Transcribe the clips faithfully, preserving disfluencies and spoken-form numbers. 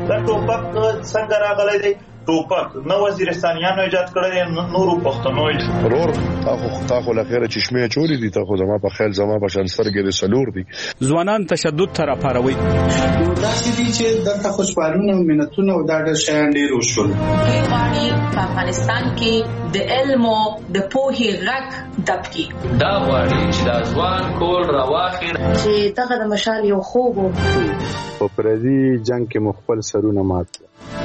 دا ټوپک څنګه راغلی دی؟ ټوپک نه وزیرستانیانو ایجاد کړی، نورو پښتنو ایجاد. ورور تاسو تاسو لخيره چشمه چوری دي، تاسو زما په خیال زما په شان سترګې د سلور دي. ځوانان تشدد تر اپاروي. دا چې چې دغه خوشبالونه او منتونه او دا ډېر شیان ډېر وشول. غواړي په افغانستان کې د علم او د پوهې غږ دبکي. دا غواړي چې د ځوان کول راواخي چې دغه د مشال یو خوب په پردي جنگ کې مخبل سرونه مات.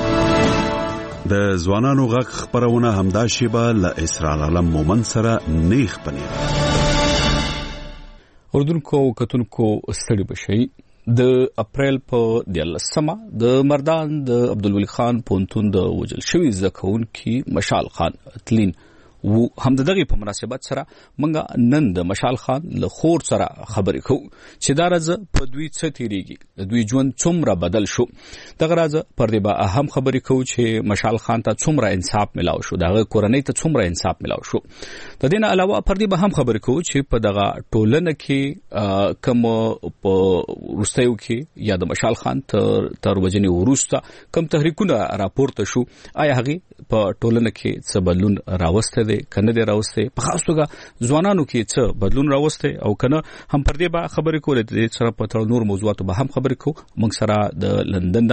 د ځوانانو غږ خبرونه همدا شیبه له اسرار عالم مومن سره نیخ پنیر. اردن کو کتونکو ستړي بشي د اپریل په دیارلسمه د مردان د عبدالولي خان پونتون د وجل شوی زکون کی مشال خان تلین و هم دغه په مناسبت سره منګه نن د مشال خان له خور سره خبرې کوو چې دا راز په دوی څه تیریږي، د دوی ژوند څومره بدل شو. دغه راز پر دې به اهم خبرې کوو چې مشال خان ته څومره انصاف ملاو شو، دغه کورنۍ ته څومره انصاف ملاو شو. د دې نه علاوه پر دې به هم خبرې کوو چې په دغه ټولنه کې کوم په روستیو کې یا د مشال خان تر تر وجنې وروسته کوم تحریکونه راپورته شو، آیا هغه په ټولنه کې څه بدلون راوسته کنه دی راوسته، په خاص توګه ځوانانو کې څه بدلون راوسته او کنه هم پر دې به خبرې کولې. د سره په تر نور موضوعاتو به هم خبرې کوو. موږ سره د لندن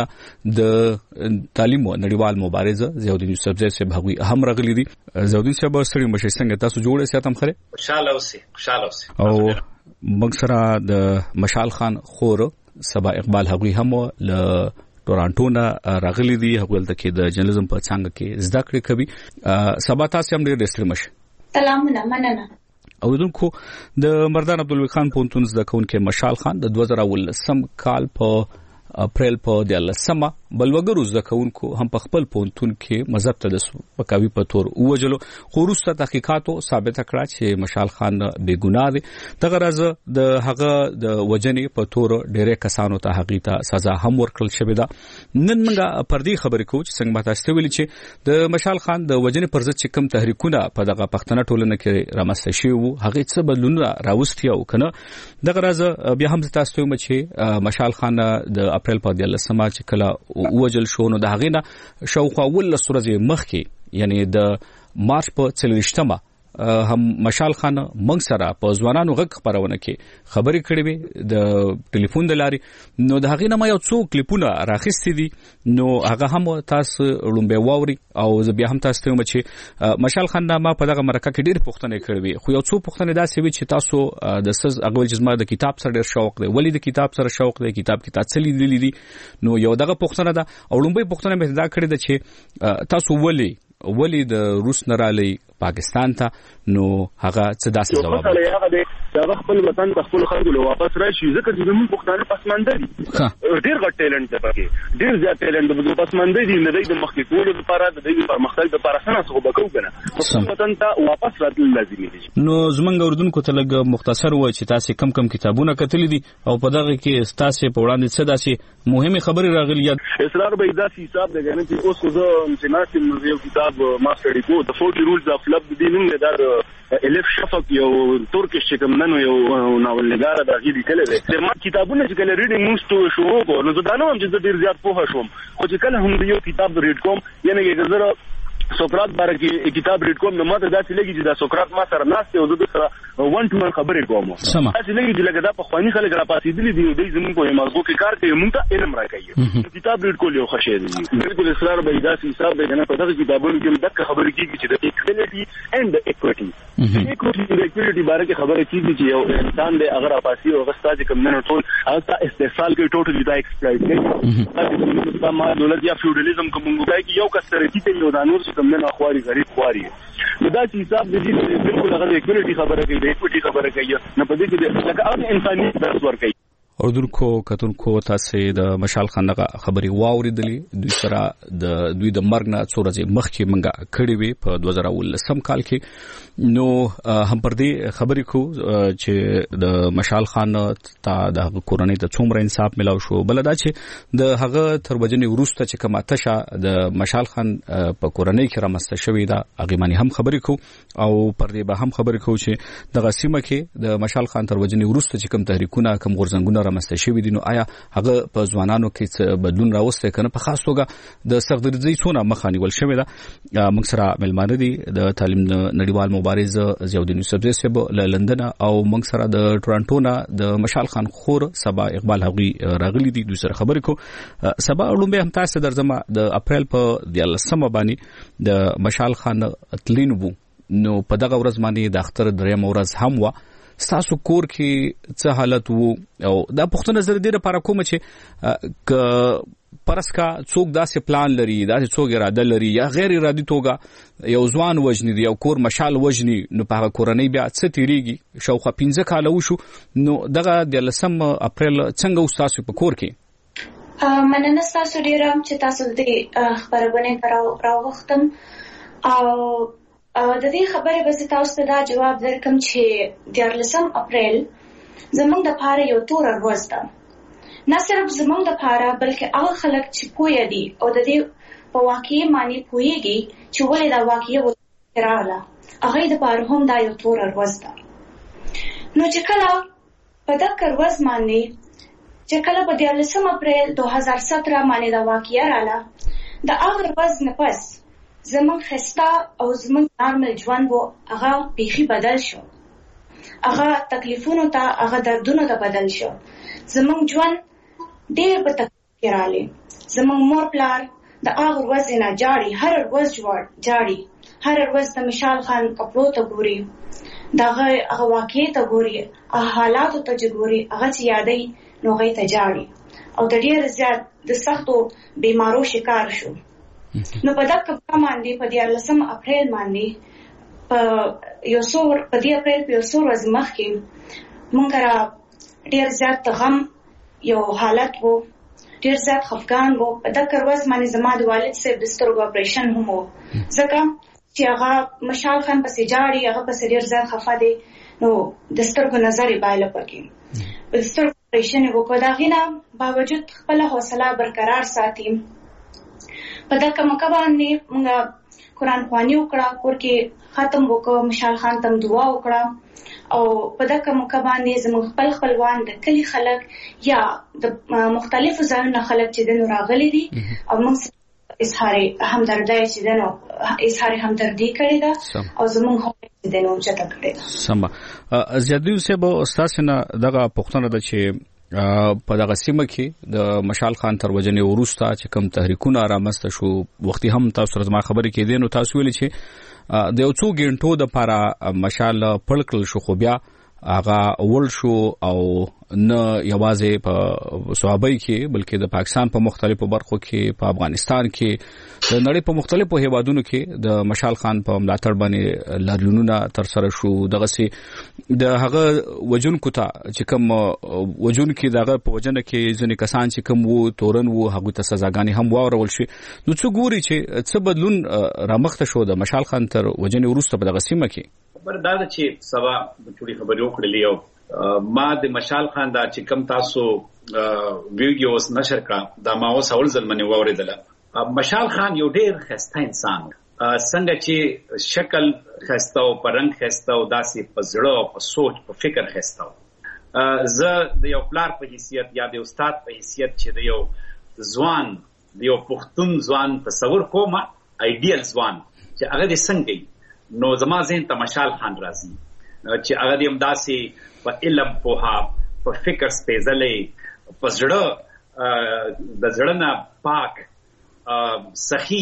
د تعلیم او نړیوال مبارزه زیاودین یوسف زئی صاحب هغوی هم راغلي دي. زیاودین صاحب ستړي مشه څنګه تاسو جوړه ساتم خره؟ خوشاله اوسئ، خوشاله اوسئ. او موږ سره د مشال خان خور سبا اقبال هغوی هم ل تورانټو نه راغلي دي، هغه د کې د جرنالیزم په څنګه کې زده کړې کوي. سبا تاسو هم ډېر ستړي مشه. سلامونه مننه. او دونکو د مردان عبدالولي خان پونتون زده کوونکی مشال خان د دوه زره ولسم کال په اپریل په دیارلسمه بلوګرو زده کوونکو هم په خپل پونتون کې مذهب ته د سپکاوي په تور ووجلو، خو وروسته تحقیقاتو ثابته کړه چې مشال خان بې ګناه دی. دغه راز د هغه د وجنې په تور ډېرې کسانو ته هغې ته سزا هم ورکړل شوې ده. نن موږ پر دې خبرې کوو چې څنګه به تاسو ویلي چې د مشال خان د وجنې پر ضد چې کوم تحریکونه په دغه پښتنه ټولنه کې رامنځته شوي وو، هغې څه بدلونونه راوستي او که نه. دغه راز بیا هم تاسو ته وایم چې مشال خان د اپریل په دیارلسمه چې کله ووجل شو، نو د هغې نه شاوخوا اوولس ورځې مخکې یعنی د مارچ په څلوېښتمه هم مشال خان موږ سره په ځوانانو غږ خپرونه کې خبرې کړې وې د ټلیفون د لارې. نو د هغې نه ما یو څو کلیپونه راخیستي دي، نو هغه هم تاسو لومبی واوري او زه بیا هم تاسو ته وایم چې مشال خان ما په دغه مرکه کې ډېرې پوښتنې کړې وې، خو یو څو پوښتنې داسې وې چې تاسو د څه هغه ویل چې زما د کتاب سره ډېر شوق دی، ولې د کتاب سره شوق دی، کتاب کې تا څه لیدلي دي. نو یو دغه پوښتنه ده او لومبۍ پوښتنه مې دا کړې ده چې تاسو ولې ولې د روس نه رالی پاکستان ته، نو هغه څه داسې جواب دی چې هغه خپل وطن په خپل خلکو له واپس راشي، ځکه چې زموږ پښتانه پسمانده دي، ډېر غټ ټیلنټ دی پکې، ډېر زیات ټیلنټ دی، پسمانده دي، نه دی د مخکې کولو لپاره د دوی پرمختګ لپاره څه نه څه به کوو که نه، خپل وطن ته واپس راتلل لازمي دي. نو زموږ اردوونکو ته لږ مختصر ووایي چې تاسې کم کم کتابونه کتلي دي او په دغه کې ستاسې په وړاندې څه داسې مهمې خبرې راغلي یاد؟ اسرار به داسې حساب دی کنه چې اوس خو زه چې ناست یم یو کتاب ما سټډي کوو، د فورټي رولز اف لف د دې نوم دی، دا د الیف شفق یو ترکش چې کوم نن یو ناولنګاره د هغې لیکلی دی. ما کتابونه چې کله ریډینګ مونږ شروع کړو نو زه دا نه وایم چې زه ډېر زیات پوهه شوم، خو چې کله هم د یو کتاب ریډ کوم یعنې که زه سقراط باره کې کتاب ریډ کوم نو ما ته داسې لګي چې دا سقراط ما سره ناست دی او زه د سره ون ټو ون خبرې کوم، داسې لګي چې لکه دا پخواني خلک راپاڅېدلي دي او دوی زموږ په مغزو کې کار کوي، موږ ته علم راکوي. کتاب ریډ کول یو ښه شی دی. بالکل اسرار به داسې حساب دی که نه، په دغه کتابونو کې هم دقه خبرې کېږي چې د ایکوالټي اینډ د ایکوټي ایکوټي د ایکوالټي باره کې خبره کېږي چې یو انسان دی هغه راپاڅي او هغه ستا چې کوم نه ټول هغه ستا استحصال کوي، ټوټلي دا ایکسپلایټ کوي، ستا ما دولت یا فیوډالیزم کوم ګوګای کې یو کس ترقي کوي او دا نور چې کوم نه خواري غریب خواري، نو دا چې حساب د دې بالکل هغه د ایکوالټي خبره کوي، د ایکوټي خبره کوي، نه په دې کې لکه هغه انسانیت درس ورکوي. اردوونکو کتونکو تاسې د مشال خان دغه خبرې واورېدلې، دوی سره د دوی د مرګ نه څو ورځې مخکې موږ کړې وې په دوه زره اوولسم کال کې. نو هم پر دې خبرې کوو چې د مشال خان ته د هغه کورنۍ ته څومره انصاف ملاو شو، بله دا چې د هغه تر وجنې وروسته چې کومه تشه د مشال خان په کورنۍ کې رامنځته شوې ده هغې باندې هم خبرې کوو، او پر دې به هم خبرې کوو چې دغه سیمه کې د مشال خان تر وجنې وروسته چې کوم تحریکونه کوم غورځنګونه رامنځته شوي دي. نو آیا هغه په ځوانانو کې څه بدلون راوستی کنه؟ په خاص توګه د سختدریځۍ څونه مخه نیول شوې ده. موږ سره مېلمانه دي د تعلیم نړیوال مبارز ضیاءالدین یوسفزی صاحب له لندن او موږ سره د ټورانټو نه د مشال خان خور سبا اقبال هغوی راغلي دي. دوی سره خبرې کوو. سبا لومبه هم تاسو درځم د اپریل په دیارلسمه باندې د مشال خان تلین وو، نو په دغه ورځ باندې د اختر دریم ورځ هم و. ستاسو کور کې څه حالت وو؟ او دا پوښتنه زر دې لپاره کوم چې ک پرسکا څوک داسې پلان لري، داسې څوک اراده لري یا غیر ارادي توګه یو ځوان وجني دی، یو کور مشال وجني، نو په هغه کورنۍ بیا څه تیریږي؟ شاوخوا پنځه کاله وشو، نو دغه دیارلسم اپریل څنګه و ستاسو په کور کې؟ مننه ستاسو ډیره چې تاسو دې خبرونه راوغوښتم. او د دې خبرې به زه تاسو ته دا جواب درکم چې دیارلسم اپریل زموږ دپاره یو توره ورځ ده. نه صرف زموږ دپاره بلکې هغه خلک چې پوهه دي او د دې په واقعي معنی پوهېږي چې ولې دا واقعه ورته راغله، هغوی دپاره هم دا یو توره ورځ ده. نو چې کله په دغه ورځ باندې چې کله په دیارلسم اپریل دو هزار ستره باندې دا واقعه راغله، د هغه ورځ نه پس زمون خسته او زمون نارمل ژوند وو هغه بیخي بدل شو. هغه تکلیفونو ته، هغه دردونو ته بدل شو. زمون ژوند ډېر په تکلیف کې راغلی. زمون مور پلار د هغه ورځې نه جاړي، هر ورځ جاړي، هر ورځ د مشال خان کپړو ته ګوري، دغه هغه واقعې ته ګوري، هغه حالاتو ته چې ګوري، هغه چې یادوي نو هغوی ته جاړي. او د ډېر زیات د سختو بیمارو شکار شو. نو په دغه باندې په دیارلسم اپریل باندې په یو څو په دې اپریل په یو څو ورځې مخکې موږ را ډېر زیات غم یو حالت وو، ډېر زیات خفګان وو. په دغه ورځ باندې زما د والد صاحب د سترګو اپریشن هم وو، ځکه چې هغه مشال خان پسې جاړي، هغه پسې ډېر زیات خفه دی، نو د سترګو نظر یې بایله پکې د سترګو اپریشن یې وکړ. د هغې نه باوجود خپله حوصله برقرار ساتي. په دغه موقع باندې موږ قرآن خواني وکړه، کور کې ختم وکړ، مشال خان ته دعا وکړه. او په دغه موقع باندې زموږ خپل خپلوان د کلي خلک یا د مختلفو ځایونو خلک چې دنو راغلي دي او موږ اظهار همدردۍ چې دنو اظهار همدردي کړې ده او زموږ هم چې دنو چته کړې ده. سم. زیادی صاحب ستاسو نه دغه پوښتنه ده چې په دغه سیمه کې د مشال خان تر وجنې وروسته چې کوم تحریکونه رامنځته شو، وختي هم تاسو سره زما خبرې کېدې، نو تاسو ویلي چې د یو څو ګنټو دپاره مشال پړ کړل شو، خو بیا هغه ول شو او نه یوازې په صوابۍ کې بلکې د پاکستان په مختلفو برخو کې، په افغانستان کې، د نړۍ په مختلفو هیوادونو کې د مشال خان په ملاتړ باندې لاریونونه ترسره شو. دغسې د هغه وژونکو ته چې کوم وژونکي دغه په وژنه کې ځینې کسان چې کوم وو تورن وو، هغوی ته سزاګانې هم واورول شي. نو څه ګوري چې څه بدلون رامخته شو د مشال خان تر وژنې وروسته په دغه سیمه کې؟ خبر دا ده چې سبا ټولې خبرې وکړلې او ما د مشال خان دا چې کوم تاسو ویډیوز نشر کړه دا ما اوس اول ځل منې واورېدله. مشال خان یو ډېر ښایسته انسان، څنګه چې شکل ښایسته او په رنګ ښایسته او داسې په زړه او په سوچ په فکر ښایسته و. زه د یو پلار په حیثیت یا د استاد په حیثیت چې د یو ځوان د یو پښتون ځوان تصور کوم، ایډیل ځوان چې هغه دې څنګه وي، نو زما ذهن ته مشال خان راځي چې هغه دې همداسې په علم پوها، په فکر سپېڅلی، په زړه د زړه نه پاک، سخي.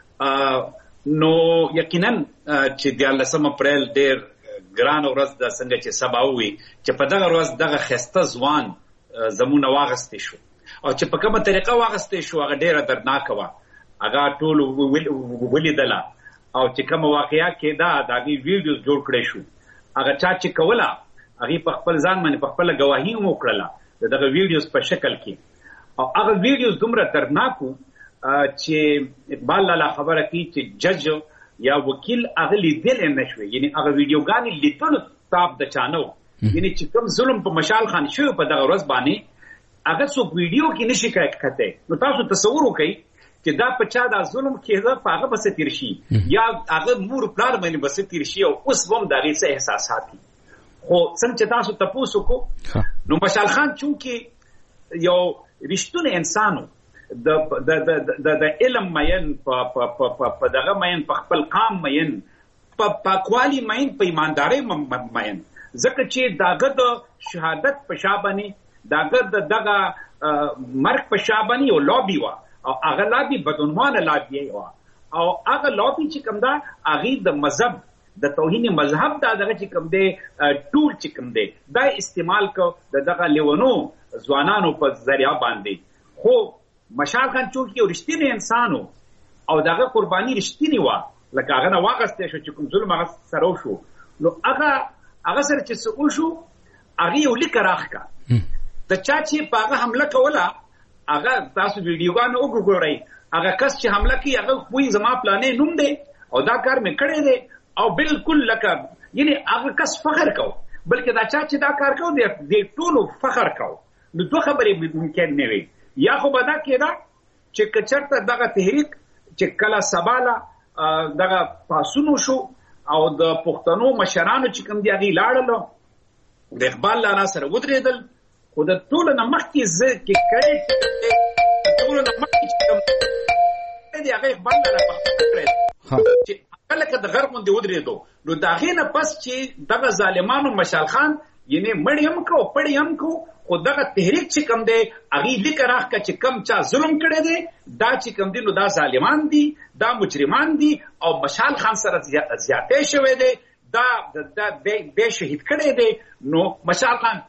نو یقینا چې دیارلسم اپریل ډېر ګران ورځ ده، څنګه چې سبا ووي چې په دغه ورځ دغه ښایسته ځوان زمونه واغستې شو او چې په کومه طریقه واغستې شو هغه ډېره دردناکه وه. هغه ټول ولیدله او چې کومه واقعه کېده د هغې ویډیوز جوړ کړی شو. هغه چا چې کوله هغې په خپل ځان باندې په خپله ګواهي هم وکړله د دغه ویډیوز په شکل کې. او هغه ویډیوز دومره دردناک وو چې اقبال لالا خبره کوي چې جج یا وکیل هغه لیدلی نه شوی، یعنې هغه ویډیوګانې لیدلو تاب د چا نه و. یعنې چې کوم ظلم په مشال خان شوی په دغه ورځ باندې هغه څوک ویډیو کې نه شي کتی. نو تاسو تصور وکئ چې دا په چا دا ظلم کېده په هغه بسه تیر شي یا هغه مور پلار باندې بسه تیر شي او اوس هم د هغې څه احساسات دي. خو څنګه چې تاسو تپوس وکړو نو مشال خان چونکې یو رښتونی انسانو د د د د علم مین په په په دغه مین په خپل قام مین په پاکوالي مین په ایماندارۍ مین ځکه چې داغه د شهادت په شابهني داغه د دغه مرګ په شابهني یو لابي و او هغه لابي بدعنوانه لابي و او هغه لابي چې کوم دا هغه د مذهب د توهین مذهب دا دغه چې کوم دی ټول چې کوم دی دا استعمال کو د دغه لیونو ځوانانو په ذریعہ باندې خو مشال خان چونکی یو رښتینی انسانو او دغه قرباني رښتینی و لکه هغه نه واغسته شو چې کوم ظلم هغه سره شو نو هغه هغه سره چې څه شو هغه یو لیک راخکا د چا چې په هغه حمله کوله هغه تاسو ویډیوګانو وګورئ هغه کس چې حمله کوي هغه کوئی زما پلانې نوم دی او دا کار مې کړی دی او بالکل لکه یعنی هغه کس فخر کو بلکې دا چا چې دا کار کو دی د ټولو فخر کو نو دوه خبرې ممکن نه وي یا خو به دا کېده چې کچرته دغه تحریک چې کله سباله دغه پاسونو شو او د پښتنو مشرانو چې کوم دی هغه لاړل د اقبال لاله سره ودرېدل خو د ټولو نه مخکې زه کې کړی ټولو نه مخکې چې کوم دی هغه اقبال لاله پخپله چې کله که د غرب غوندې ودرېدو نو د هغې نه پس چې دغه ظالمانو مشال خان یعنی مړی هم کو پړی هم کو خو دغه تحریک چې کوم دی هغې لیک راښکه چې کوم چا ظلم کړی دی دا چې کوم دی نو دا ظالمان دي دا مجرمان دي او مشال خان سره زیاتی شوی دی دا دی شهید کړی دی نو مشال خان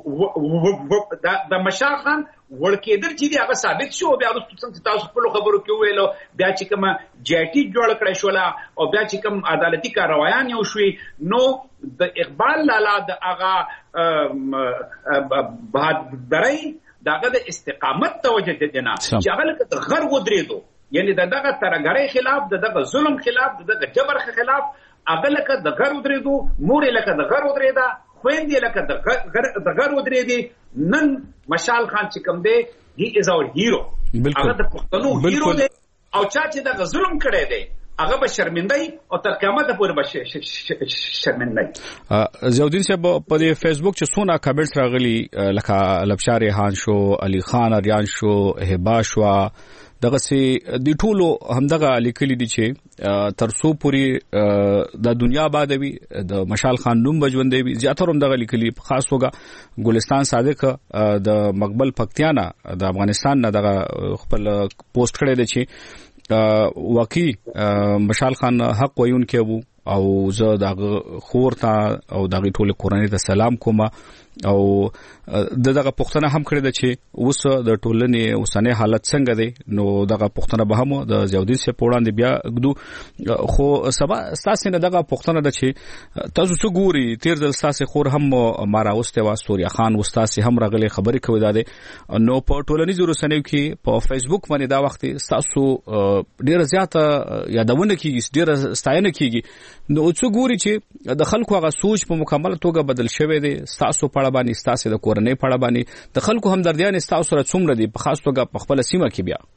د مشال خان ورکېدل چې دی هغه ثابت شو بیا وروسته څنګه تاسو خپلو خبرو کې وویلو بیا چې کومه جی آی ټي جوړه کړی شوله او بیا چې کوم عدالتي کاروایان یو شوې نو د اقبال لالا د هغه بهادرۍ د هغه د استقامت توجه دی نه چې هغه لکه د غر ودرېدو یعنی د دغه ترهګرۍ خلاف د دغه ظلم خلاف د دغه جبر خلاف هغه لکه د غر ودرېدو مور یې لکه د غر ودرېده خویندې لکه د غر ودرېدې نن مشال خان چې کوم دی هی از اور هیرو هغه د پښتنو هیرو دی او چا چې دغه ظلم کړی دی هغه به شرمندهی او تر قیامته پورې به شرمندهی. ضیاءالدین صاحب په دې فیسبوک چې څونه کمنټس راغلي لکه لبشار ریحان شو علي خان اریان شو هبا شو دغه سي د ټولو همدغه لیکلي دي چې ترسو پوری د دنیا بادوي د مشال خان نوم بجوندې وي زیاتره همدغه لیکلي خاص توګه ګلستان صادق د مقبل پکتیانا د افغانستان نه دغه خپل پوسټ کړی دی چې واقعي مشال خان حق وایون کې وو او زه دغه خور ته او دغه ټول کورنۍ ته سلام کوم او دغه پښتنه هم کړی د چې اوس د ټولنې اوسنۍ حالت څنګه دی نو دغه پښتنه به هم د ضیاءالدین صاحب په وړاندې بیا ګدو خو سبا ستاسو نه دغه پښتنه د چې تاسو څه ګوري تیر ځل ستاسو خور هم مارا اوسته وا سوریا خان استاد هم راغلي خبرې کوي دا نو په ټولنیزو رسنیو کې په فیسبوک باندې دا وخت تاسو ډیره زیاته یادونه کیږي ډیره ستاینه کیږي نو څه ګوري چې د خلکو هغه سوچ په مکمل توګه بدل شوی دی تاسو په اړه باندې تاسو د کورنۍ په اړه باندې د خلکو همدردیان تاسو سره څومره دي په خاص توګه په خپل سیمه کې بیا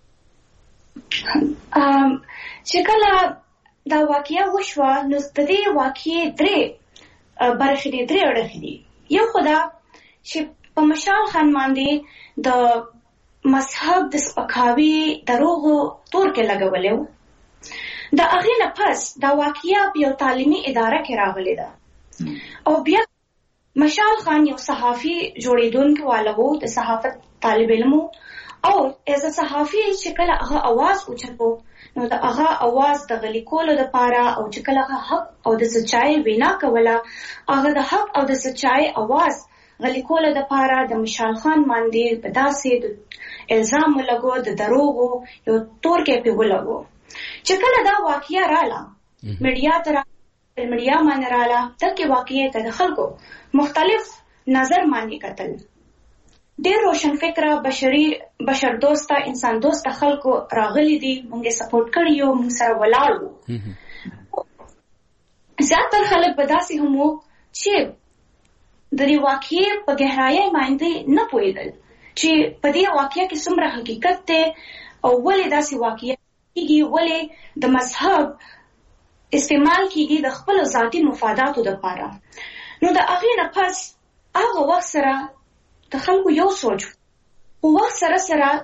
ام چې کله دا واقعیا وشوه نو د دې واقعي درې برخې دي درې اړخې دي یو خدا چې په مشال خان باندې د مذهب د سپکاوي دروغو تور کې لګولې د هغې نه پس دا واقعیا په یو تعلیمي اداره کې راغلی ده او بیا مشال خان یو صحافي جوړېدونکی والا و د صحافت طالب علم او از صحافي چې کله هغه आवाज اوچتو نو د هغه आवाज د غلي کولو لپاره او چې کله هغه حق او د سچای وینا کوله هغه د حق او د سچای आवाज غلي کولو لپاره د مشال خان باندې په داسې د الزام لګو د دروغو یو تور کې په ولګو چې کله دا واقعیا رااله میډیا تر میډیا باندې رااله ترکه واقعي ته د خلکو مختلف نظر باندې کتل ډېر روشن فکره بشري بشر دوسته انسان دوسته خلکو راغلي دي موږ سپورټ کړیو موږ سره ولاړو زیاتره خلک به داسې هم وو چې د دې واقعي په ګهرایۍ باندې نه پوهېدل چې په دې واقعیا کې څومره حقیقت دی او ولې داسې واقعیا کېږي ولې د مذهب استعمال کیږي د خپل ذاتي مفاداتو لپاره نو د هغې نه پس هغه وخت سره د خلکو یو سوچ په وخت سره سره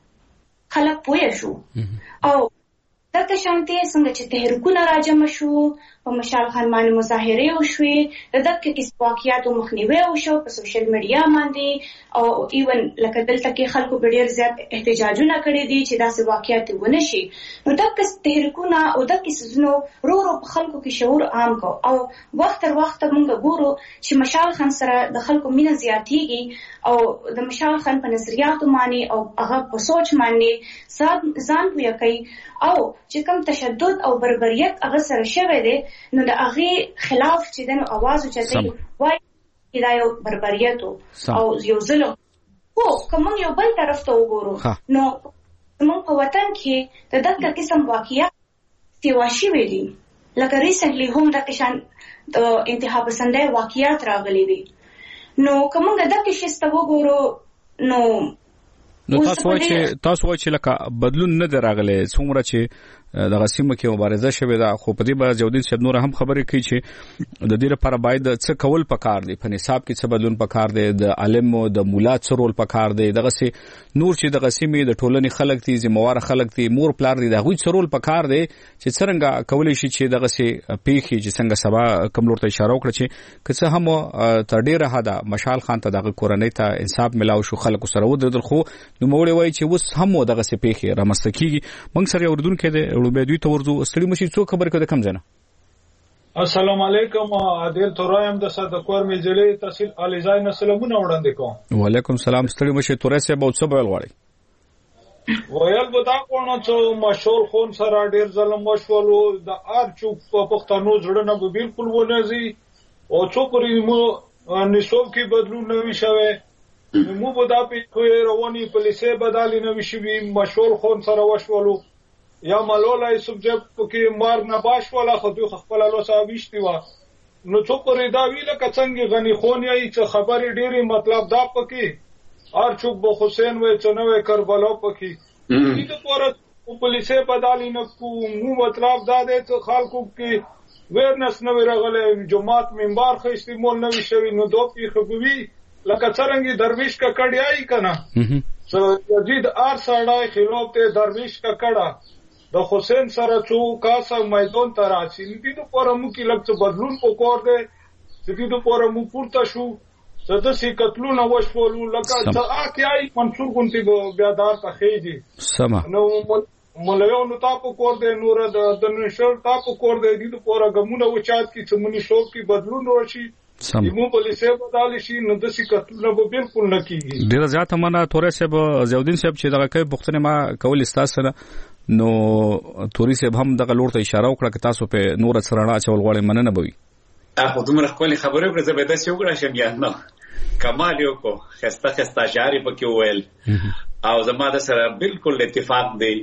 خلک پوه شو او دغه شانتي څنګه چې تحریکونه راجم شو په مشال خان باندې مظاهره وشوي د دغه کیسه واقعیت مخنیوي وشو په سوشل میډیا باندې او ایون لکه دلته کې خلکو ډېر زیات احتجاجونه کړي دي چې داسې واقعیت ونه شي نو دغه تحریکونه او دغه کیسونو رو رو په خلکو کې شعور عام کو او وخت تر وخت موږ ګورو چې مشال خان سره د خلکو مینه زیاتېږي او د مشال خان په نظریاتو باندې او هغه په سوچ باندې ځان پوهه کوي او چې کوم تشدد او بربریت هغه سره شوی دی نو د هغه خلاف چې دنو आवाज اوچتای وای دا یو بربریت او یو ظلم خو کوم یو بل طرف ته وګورو نو موږ په وطن کې د دغه قسم واقعیت سیوا شوي دي لکه ریسنټلی هم د کشان د انتها پسندۍ واقعیت راغلي دي نو کوم دغه شسته وګورو نو نو تاسو وایئ چې تاسو وایئ چې لکه بدلون نه دراغله څومره چې د غسیمه کې مبارزه شوه دا خو په دې باندې جودین صاحب نور هم خبرې کوي چې د دې لپاره باید څه کول پکار دی په نصاب کې څه بدلون پکار دی د عالم او د مولا څه رول پکار دی دغه سي نور چې د غسیمه د ټولنې خلک دي زموار خلک دي مور پلار دي دغه څه رول پکار دی چې څنګه کولای شي چې دغه سي پیخي چې څنګه سبا کوم لور ته اشاره وکړي چې کڅه هم تر ډیره حدا مشال خان ته دغه کورنۍ ته انصاف ملاو شو خلک سره ودرل خو نو موږ وایي چې وس هم دغه سي پیخي رامستکیږي موږ سره اردن کې د دوی تورزو ستړي مشي څو خبر کده کم ځنه السلام علیکم عادل تورایم د صدقور مجلې تحصیل الیزای نسلمونه وړاندې کوم وعلیکم السلام ستړي مشي تورې سه به څه بل غواړي ویل بدا کوونه چې مشول خون سره ډیر ظلم وشولو د ارچو په پښتنو زړه نه بالکل ونهزي او څو پرې مو نصاب کې بدلون نه وشوي مو بدا په کوی رواني پولیسه بدالي نه وشوي مشول خون سره وشولو یا مالولای سبجیکټ کې مار نه باش ولا خو دوی خپل له صاحبشتي وا نو څو پرې دا ویله کڅنګ غني خون یې چې خبرې ډېری مطلب دا پکې ار چوک بو حسین وې چنوي کربلا پکې دې ته پوره پولیسه بدالي نه کو مو مطلب دا دی چې خلکو کې ویرنس نه ورغله جماعت منبر خو استعمال نه وشوي نو دوه کې خبوي لکه څنګه درویش کا کډیای کنه څو یزید ار سړای خلاف ته درویش کا کډا د حسین سره څو کاسه میدان ته راځي دې ته پوره مو کې لږ څه بدلون وکړ دې چې دې ته پوره مو پورته شو زده سي قتلونه وشولو لکه څه اکیای منصور ګونتي بیا دار ته خېږي سم نو مولویانو تاسو کور دې نور د نشر تاسو کور دې دې پوره ګمونه وچات کې چې منی شوق کې بدلون راشي سم مو پولیسه بدل شي نو د سي قتلونه به بالکل نه کیږي ډیر زیات منه تورې صاحب زیودین صاحب چې دغه کوي پښتنه ما کول استاسره نو توري صاحب هم دغه لور ته اشاره وکړه چې تاسو په نور سرنا چول غواړي مننه بوي اخو دومره خپل خبرې وکړه زه به تاسو یو کړم شم یا نه کمال یو کو خسته خسته جاری پکې ویل او زما د سره بالکل اتفاق دی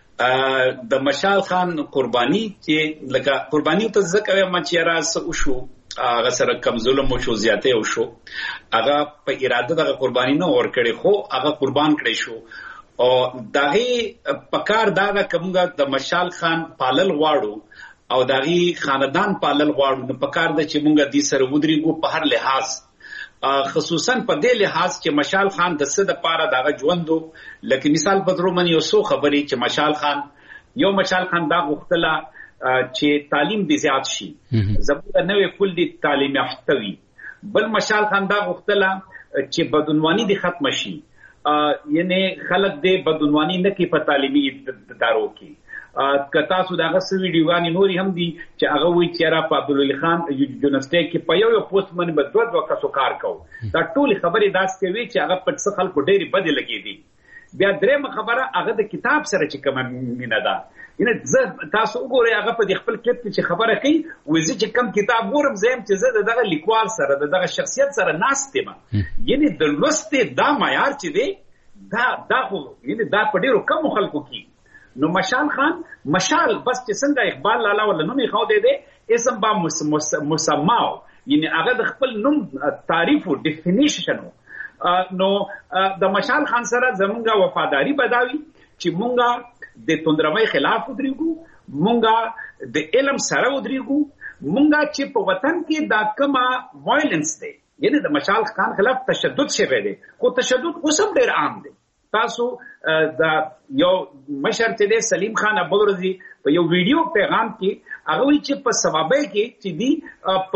د مشال خان قرباني چې لکه قرباني ته ځکه ما چې راز وشو هغه سره کم ظلم او شو زیاته او شو هغه په اراده دغه قرباني نه ور کړی خو هغه قربان کړی شو او دغه پکار دا کومه د مشال خان پالل غواړو او دغه خاندان پالل غواړو نو پکار د چې مونږه دې سره ودرېګو په هر لحاظ خصوصا په دې لحاظ چې مشال خان د څه د پاره دغه ژوندو لکه مثال په درو منی یو څو خبرې چې مشال خان یو مشال خان دا غوښتله چې تعلیم دې زیات شي زموږ نوې کول دې تعلیم یافته وي بل مشال خان دا غوښتله چې بدعنواني دې ختم شي یعنی خلک دې بدعنواني نه کې په تعلیمي ادارو کې کتا سو داغه سو ویډیوګانی نوري هم دي چې هغه وی چې را په عبدالله خان یونیورسيټي کې په یو یو پوسټ باندې بدوت وکړو کار کو دا ټول خبرې داس کوي چې هغه په څه خلکو ډېری بد لګي دي بیا درېم خبره هغه د کتاب سره چې کوم مینه ده ینه زه تاسو وګورئ هغه په خپل کلیپ کې خبره کوي وځي چې کوم کتاب ګورم زم چې زه دغه لیکوال سره دغه شخصیت سره ناستم یعنی د لوستې دا معیار چې دی دا دا خو یعنی دا په ډیرو کم خلکو کې نو مشال خان مشال بس چې څنګه اقبال لالا ولا نوم یې خو دی دی اسم با مسماو یعنی هغه د خپل نوم تعریف او ډیفینیشن نو د مشال خان سره زمونږه وفاداری بداوي چې مونږه د توندروي خلاف ودرېګو مونږه د علم سره ودرېګو مونږه چې په وطن کې دا کما وایلنس دی یعنی د مشال خان خلاف تشدد شوی دی خو تشدد اوس هم ډېر عام دی تاسو د یو مشر چې د سلیم خان ابوغرزي په یو ویډیو پیغام کې هغه وی چې په سوابه کې چې دی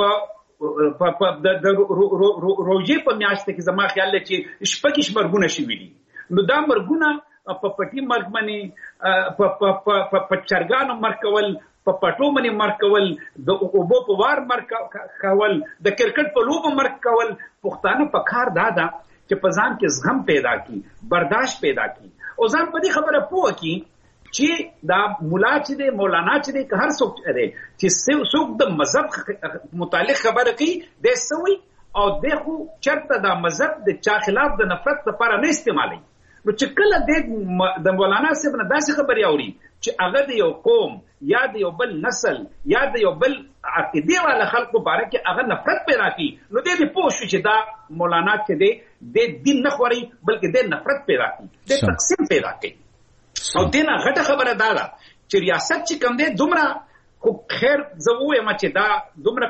په په د روزي په میاشت کې زما خیال دی چې شپږ مرګونه شي ویلي نو دا مرګونه په پټي مرګ باندې په په په چرګانو مرګ کول په پټو باندې مرګ کول د اوبو په وار مرګ کول د کرکټ په لوبو مرګ کول پښتانه په کار دادا چې په ځان کې زغم پیدا کی برداشت پیدا کی او ځان په دې خبره پوه کی چې دا مولا چې دی مولانا چې دی که هر څوک دی چې څوک د مذهب متعلق خبره کوي د سوي او دغه چرته د مذهب د چا خلاف د نفرت لپاره نه استعمالي نو چې کله د مولانا صاحب نه داسې خبرې اوري چې هغه د یو قوم یا د یو بل نسل یا د یو بل عقیده والا خلکو باره کې هغه نفرت پیدا کوي نو دې پوه شو چې دا مولانا چې دی د دین نه خوري بلکې د نفرت پیدا کوي د تقسیم پیدا کوي او دینه غټه خبره دا ده چې ریاست چې کوم دی دومره خو خیر زه وایم چې دا دومره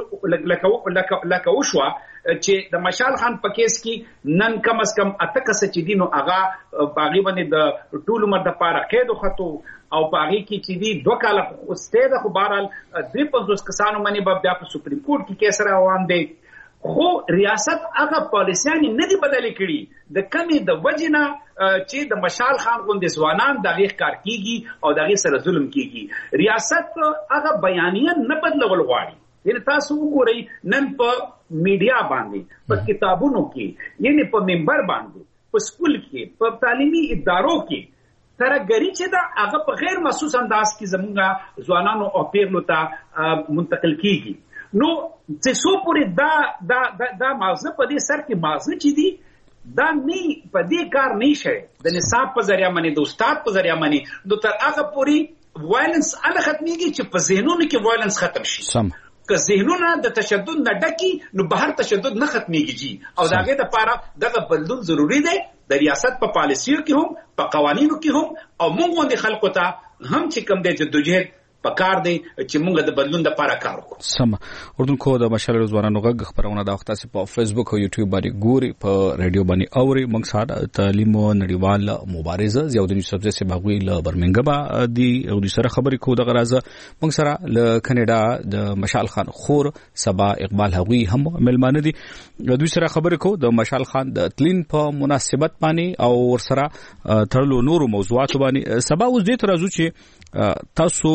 قدر لکه وشوه چې د مشال خان په کیس کې نن کم از کم اته کسه چې دي نو هغه په هغې باندې د ټول عمر دپاره قید وختو او په هغې کې چې دي دوه کاله سټې ده خو بهرحال درې پنځوس کسانو باندې به بیا په سپریم کورټ کې کیس روان دی خو ریاست هغه پالیسیانې نه دي بدلې کړي د کمې د وجې نه چې د مشال خان غوندې ځوانان د هغې ښکار کېږي او د هغې سره ظلم کېږي ریاست هغه بیانیه نه بدلول غواړي یعنې تاسو وګورئ نن په میډیا باندې په کتابونو کې یعنې په منبر باندې په سکول کې په تعلیمي ادارو کې ترهګري چې ده هغه په غیر محسوس انداز کې زموږ ځوانانو او پیغلو ته منتقل کېږي نو چې څو پورې دا دا دا دا ماغزه په دې سر کې ماغزه چې دي دا نه په دې کار نه شي د نصاب په ذریعہ باندې د استاد په ذریعہ باندې نو تر هغه پورې وایلنس هغه ختمېږي چې په ذهنونو کې وایلنس ختم شي سم که ذهنونه د تشدد نه ډکي نو بهر تشدد نه ختمېږي جی او د هغې دپاره دغه بدلون ضروري دی د ریاست په پالیسیو کې هم په قوانینو کې هم او موږ غوندې خلکو ته هم چې کوم دی جدوجهد پکار دی چې موږ د بدلون لپاره کار وکړو سم اردوونکو د مشال ځوانانو غږ خبرونه د وخت تاسو په فیسبوک او یوټیوب باندې ګوري په ریډیو باندې اوري موږ سره تعلیم او نړیوال مبارزه زیاودنی سبزه سه باغوي ل برمنګما دی او د سره خبرې کو د غرازه موږ سره ل کینیډا د مشال خان خور سبا اقبال هغوی هم ملمانه دي دوی سره خبرې کو د مشال خان د تلین په مناسبت باندې او ور سره تړلو نورو موضوعات باندې سبا اوس دې ترازو چې تاسو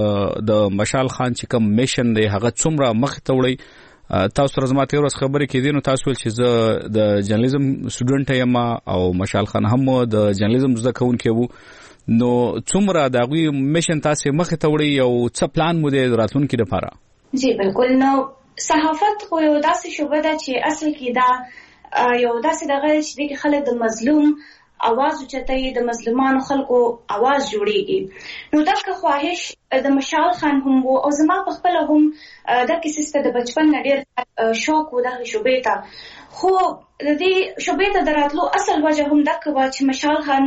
د مشال خان چې کوم میشن دی هغه څومره مخ ته وړي تاسو سره زما تیر ورځ خبرې کېدې نو تاسو ول چې زه د جرنالیزم سټوډنټ یم او مشال خان هم د جرنالیزم زده کوونکی وو نو څومره د هغوی میشن تاسو مخ ته وړي او څه پلان مو دی راتلونکي لپاره جی بالکل نو صحافت خو یو داسې شوبه ده چې اصل کې دا یو داسې دغه چې د خلک د مظلوم आवाज اوچتای د مظلومانو خلکو आवाज جوړیږي نو دغه خواهش د مشال خان هم وو او زما په خپل هم د کیسه د بچپن ډیر شوق و د شوبې ته خو د دې شوبې ته دراتلو اصل وجه هم دغه و چې مشال خان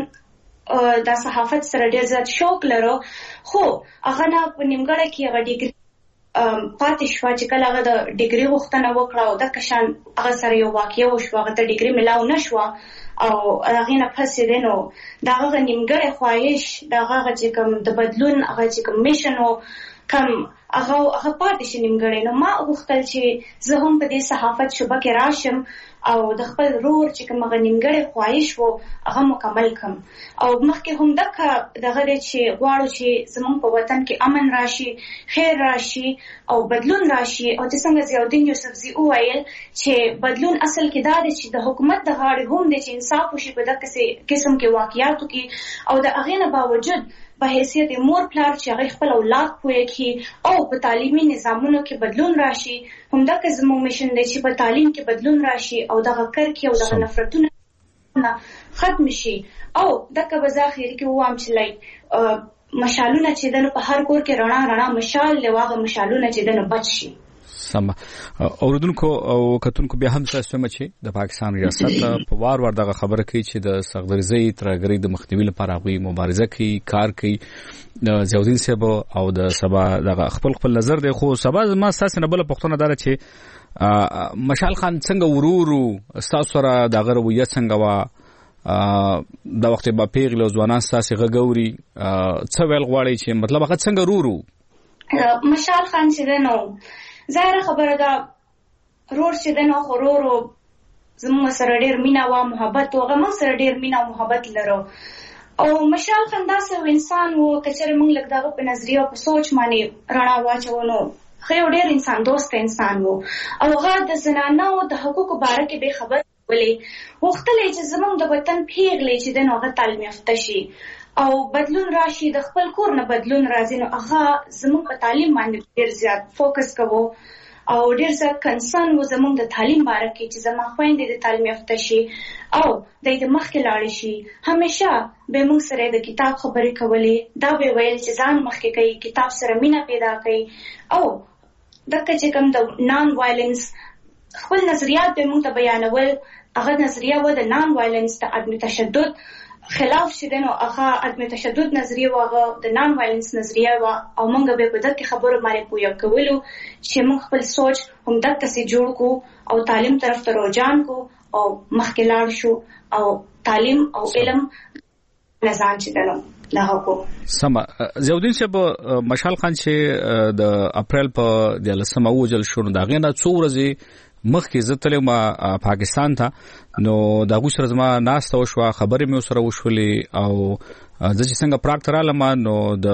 د صحافت سره ډیر زیات شوق لرو خو هغه نه په نیمګړه کې هغه ډیګري پاتې شو چې کله هغه د ډیګري غوښتنه وکړه او د کشان هغه سره یو واقعي وشو هغه ته ډیګري ملاو نشو او هغه نه پسې دینو دا هغه نیمګړی خواهش دا هغه چې کوم د بدلون هغه چې کوم میشن او کوم هغه هغه پاتې شي نیمګړی نو ما غوښتل چې زه هم په دې صحافت شوبه کې راشم او د خپل رور چې کوم هغه نیمګړی خواهش وو هغه مکمل کړم او مخکې هم دغه دغه چې غواړو چې زموږ په وطن کې امن راشي خیر راشي او بدلون راشي او چې څنګه ضیاءالدین یوسفزي وویل چې بدلون اصل کې دا دی چې د حکومت د غاړې هم دی چې انصاف وشي په دغه قسم کې واقعیاتو کې او د هغې نه باوجود په حیثیت مور پلار چې هغه خپل اولاد پوهه کړي او په تعلیمي نظامونو کې بدلون راشي همدغه زموږ میشن دی چې په تعلیم کې بدلون راشي او دغه کرکې او دغه نفرتونه ختم شي او دغه به زه اخر کې وایم چې لای مشالونه چې دنه په هر کور کې رڼا رڼا مشال لواغه مشالونه چې دنه بچ شي سم اوردونکو او کتونکو بیا هم تاسو مچ د پاکستان ریاست په وار وار دغه خبره کوي چې د سغدرزي ترګری د مخنیوي لپاره غوي مبارزه کوي کار کوي د زیاودین صاحب او د سبا دغه خپل خپل نظر دی خو سبا ما اساس نه بل پښتون دار چې مشال خان څنګه ورورو تاسو سره دغه رویه څنګه وا دا وخت به پیغله ځوانان ستاسو غګوري څه ویل غواړي چې مطلب هغه څنګه رورو مشال خان چې دنو ظاهر خبره ده رور چې دنو خورورو زموږ سره ډېر مینا او محبت او هغه موږ سره ډېر مینا او محبت لرو او مشال خان داسې انسان وو کچره موږ لږ دغه په نظریه او په سوچ باندې رڼا واچونو خو ډېر انسان دوست انسان وو او هغه د زنانو د حقوقو باره کې به خبر ولې وختلې چې زموږ د وطن پیغلې چې د نوغه تعلیم یافته شي او بدلون راشي د خپل کور نه بدلون راځي نو هغه زموږ په تعلیم باندې ډېر زیات فوکس کوو او ډېر زیات کنسرن و زموږ د تعلیم باره کې چې زما خويندې د تعلیم یافته شي او د دې مخکې لاړ شي همیشه به موږ سره د کتاب خبرې کولې دا به ویل چې ځان مخکې کوي کتاب سره مینا پیدا کوي او دغه چې کوم د نان وایلنس خپل نظریات به موږ ته بیانول هغه نظریه و د نان وایلنس د عدم تشدد خلاف چې دنو هغه عدم تشدد نظریه واغه د نان وایلنس نظریه وا او موږ به په دغه خبرو باندې پوهه کولو چې موږ خپل سوچ هم دغه سي جوړ کو او تعلیم طرف ته رجحان کو او مخکې لاړ شو او تعلیم او علم نزان چې دنو له کو سم زیودین چې مشال خان چې د اپریل په د لسمه وجل شو دا غینه څو ورځې مخکې زتلې ما پاکستان ته نو دا غوښ رزما ناس ته وشو خبرې مې سره وشولې او د چې څنګه پراکټراله ما نو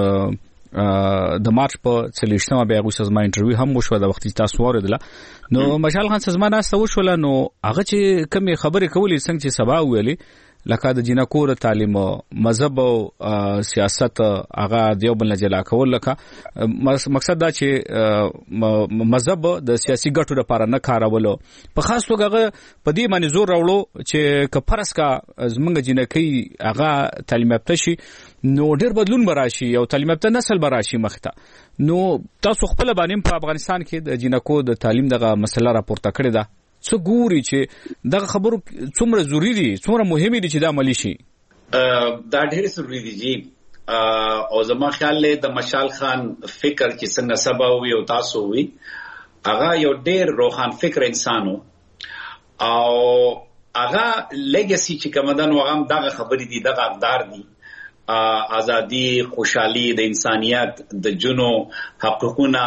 د د مارچ په څلېشتمه بیا غوښ رزما انټرویو هم وشو د وخت تاسو اوریدله نو مشال خان سزما ناس ته وشول نو هغه چې کومې خبرې کولې څنګه چې سبا ویلې لکه د جنکور تعلیم مذهب او سیاست هغه دیو بل نه جلا کول لکه مقصد دا چې مذهب د سیاسي ګټو لپاره نه کارولو په خاص توګه هغه په دې باندې زور راوړو چې ک فرض کا زمونږ جنکی هغه تعلیم یافته شي نو ډېر بدلون براشي او تعلیم یافته نسل براشي مخته نو تاسو خپل باندې په افغانستان کې د جنکو د تعلیم دغه مسله راپورته کړې ده څه ګوري چې دغه خبرو څومره ضروری دي څومره مهمه دي چې دا عملی شي دا ډېر ضروری دي جی او زما خیال له د مشال خان فکر چې څنګه سبا وي او تاسو وي هغه یو ډېر روحان فکر انسانو او هغه لیګسي چې کومدان وغم دغه خبرې دي دغه اقدار دي ازادي خوشحالي د انسانيت د جنو حقوقونه